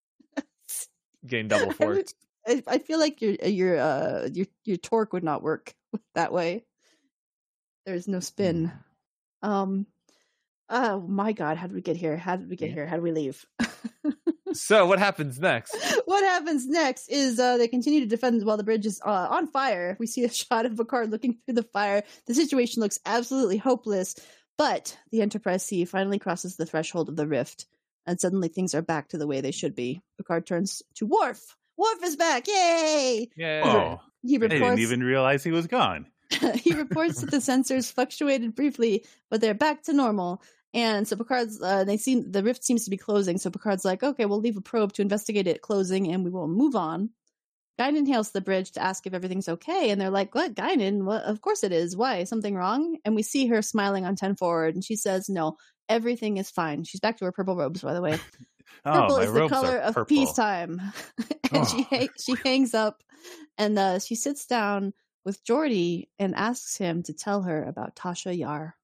Getting double forked. I, I feel like your your uh your your torque would not work that way. There's no spin. Um. Oh my god! How did we get here? How did we get Yeah. here? How did we leave? So what happens next? What happens next is uh, they continue to defend while the bridge is uh, on fire. We see a shot of Picard looking through the fire. The situation looks absolutely hopeless, but the Enterprise C finally crosses the threshold of the rift, and suddenly things are back to the way they should be. Picard turns to Worf. Worf is back! Yay! Yeah. Oh, He I didn't reports. even realize he was gone. He reports that the sensors fluctuated briefly, but they're back to normal. And so Picard's, uh, they see the rift seems to be closing. So Picard's like, okay, we'll leave a probe to investigate it closing, and we will move on. Guinan hails the bridge to ask if everything's okay, and they're like, "What, Guinan? What? Of course it is. Why? Something wrong?" And we see her smiling on ten forward, and she says, "No, everything is fine." She's back to her purple robes, by the way. Purple Oh, my is the robes color are of purple. peacetime. And she Oh. ha- she hangs up, and uh, she sits down with Geordi and asks him to tell her about Tasha Yar.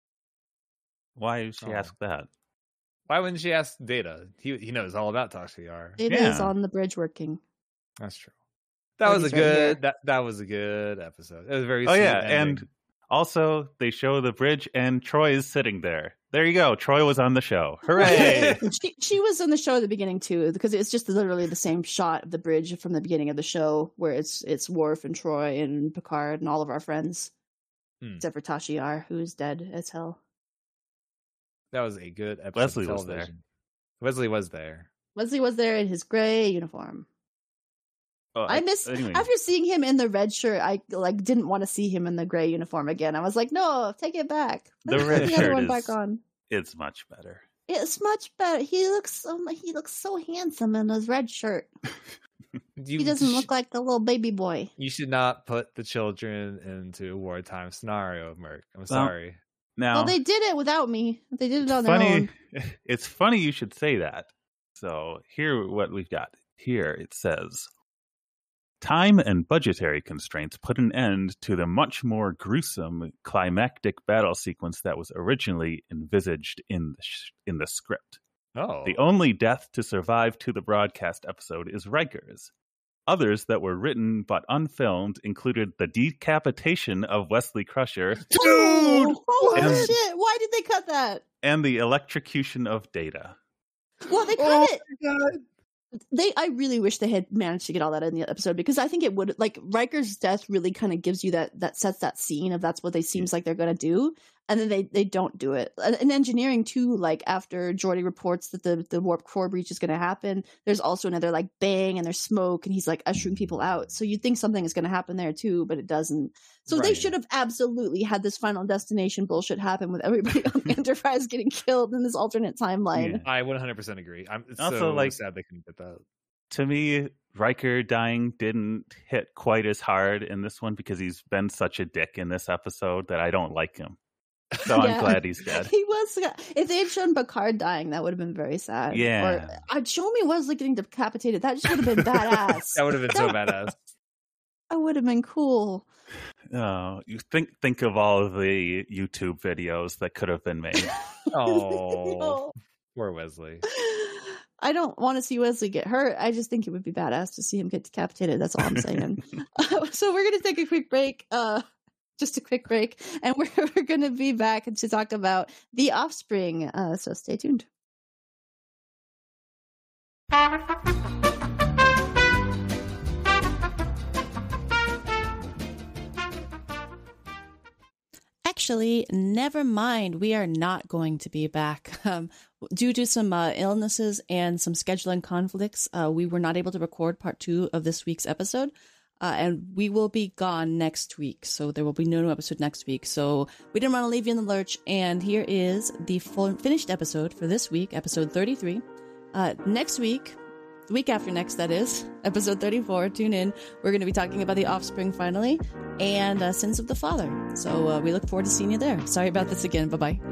Why did she Oh. ask that? Why wouldn't she ask Data? He he knows all about Tasha Yar. It is Yeah. on the bridge working. That's true. That was a Geordi's right here. good. That that was a good episode. It was very. Oh sweet yeah, ending. and also they show the bridge and Troy is sitting there. There you go. Troy was on the show. Hooray! she she was on the show at the beginning too, because it's just literally the same shot of the bridge from the beginning of the show, where it's it's Worf and Troy and Picard and all of our friends, Hmm. except for Tasha Yar, who is dead as hell. that was a good episode. Leslie of was there. television. Wesley was there. Leslie was there in his gray uniform. Oh, I miss anyway. after seeing him in the red shirt. I like didn't want to see him in the gray uniform again. I was like, no, take it back. The Put red other shirt one is- back on. It's much better. It's much better. He looks so he looks so handsome in his red shirt. You, He doesn't sh- look like the little baby boy. You should not put the children into a wartime scenario, Merc. I'm Well, sorry. Now, Well, they did it without me. They did it on their funny. own. It's funny you should say that. So here, what we've got here, it says, time and budgetary constraints put an end to the much more gruesome climactic battle sequence that was originally envisaged in the sh- in the script. Oh, The only death to survive to the broadcast episode is Riker's. Others that were written but unfilmed included the decapitation of Wesley Crusher. Dude! Holy And- shit! Why did they cut that? And the electrocution of Data. Well, they cut Oh it. my God. They, I really wish they had managed to get all that in the episode, because I think it would, like, Riker's death really kind of gives you that, that sets that scene of that's what they seems like they're going to do. And then they, they don't do it. And in engineering too, like after Geordi reports that the, the warp core breach is going to happen, there's also another like bang and there's smoke and he's like ushering people out. So you'd think something is going to happen there too, but it doesn't. So they Right. should have absolutely had this Final Destination bullshit happen with everybody on the Enterprise getting killed in this alternate timeline. Yeah. I one hundred percent agree. I'm it's Also, so like- sad they couldn't get that. To me, Riker dying didn't hit quite as hard in this one because he's been such a dick in this episode that I don't like him. So I'm Yeah. glad he's dead. He was. If they had shown Picard dying, that would have been very sad. Yeah. Or I'd show me Wesley getting decapitated. That just would have been badass. That would have been so badass. That would have been cool. Oh, you think think of all of the YouTube videos that could have been made. Oh, No. poor Wesley. I don't want to see Wesley get hurt. I just think it would be badass to see him get decapitated. That's all I'm saying. So we're going to take a quick break. Uh, just a quick break. And we're, we're going to be back to talk about The Offspring. Uh, so stay tuned. Actually, never mind. We are not going to be back. Um, due to some uh, illnesses and some scheduling conflicts, uh, we were not able to record part two of this week's episode. Uh, and we will be gone next week. So there will be no new episode next week. So we didn't want to leave you in the lurch. And here is the full finished episode for this week, episode thirty-three. Uh, next week, the week after next, that is, episode thirty-four, tune in. We're going to be talking about The Offspring finally and uh, Sins of the Father. So uh, we look forward to seeing you there. Sorry about this again. Bye-bye.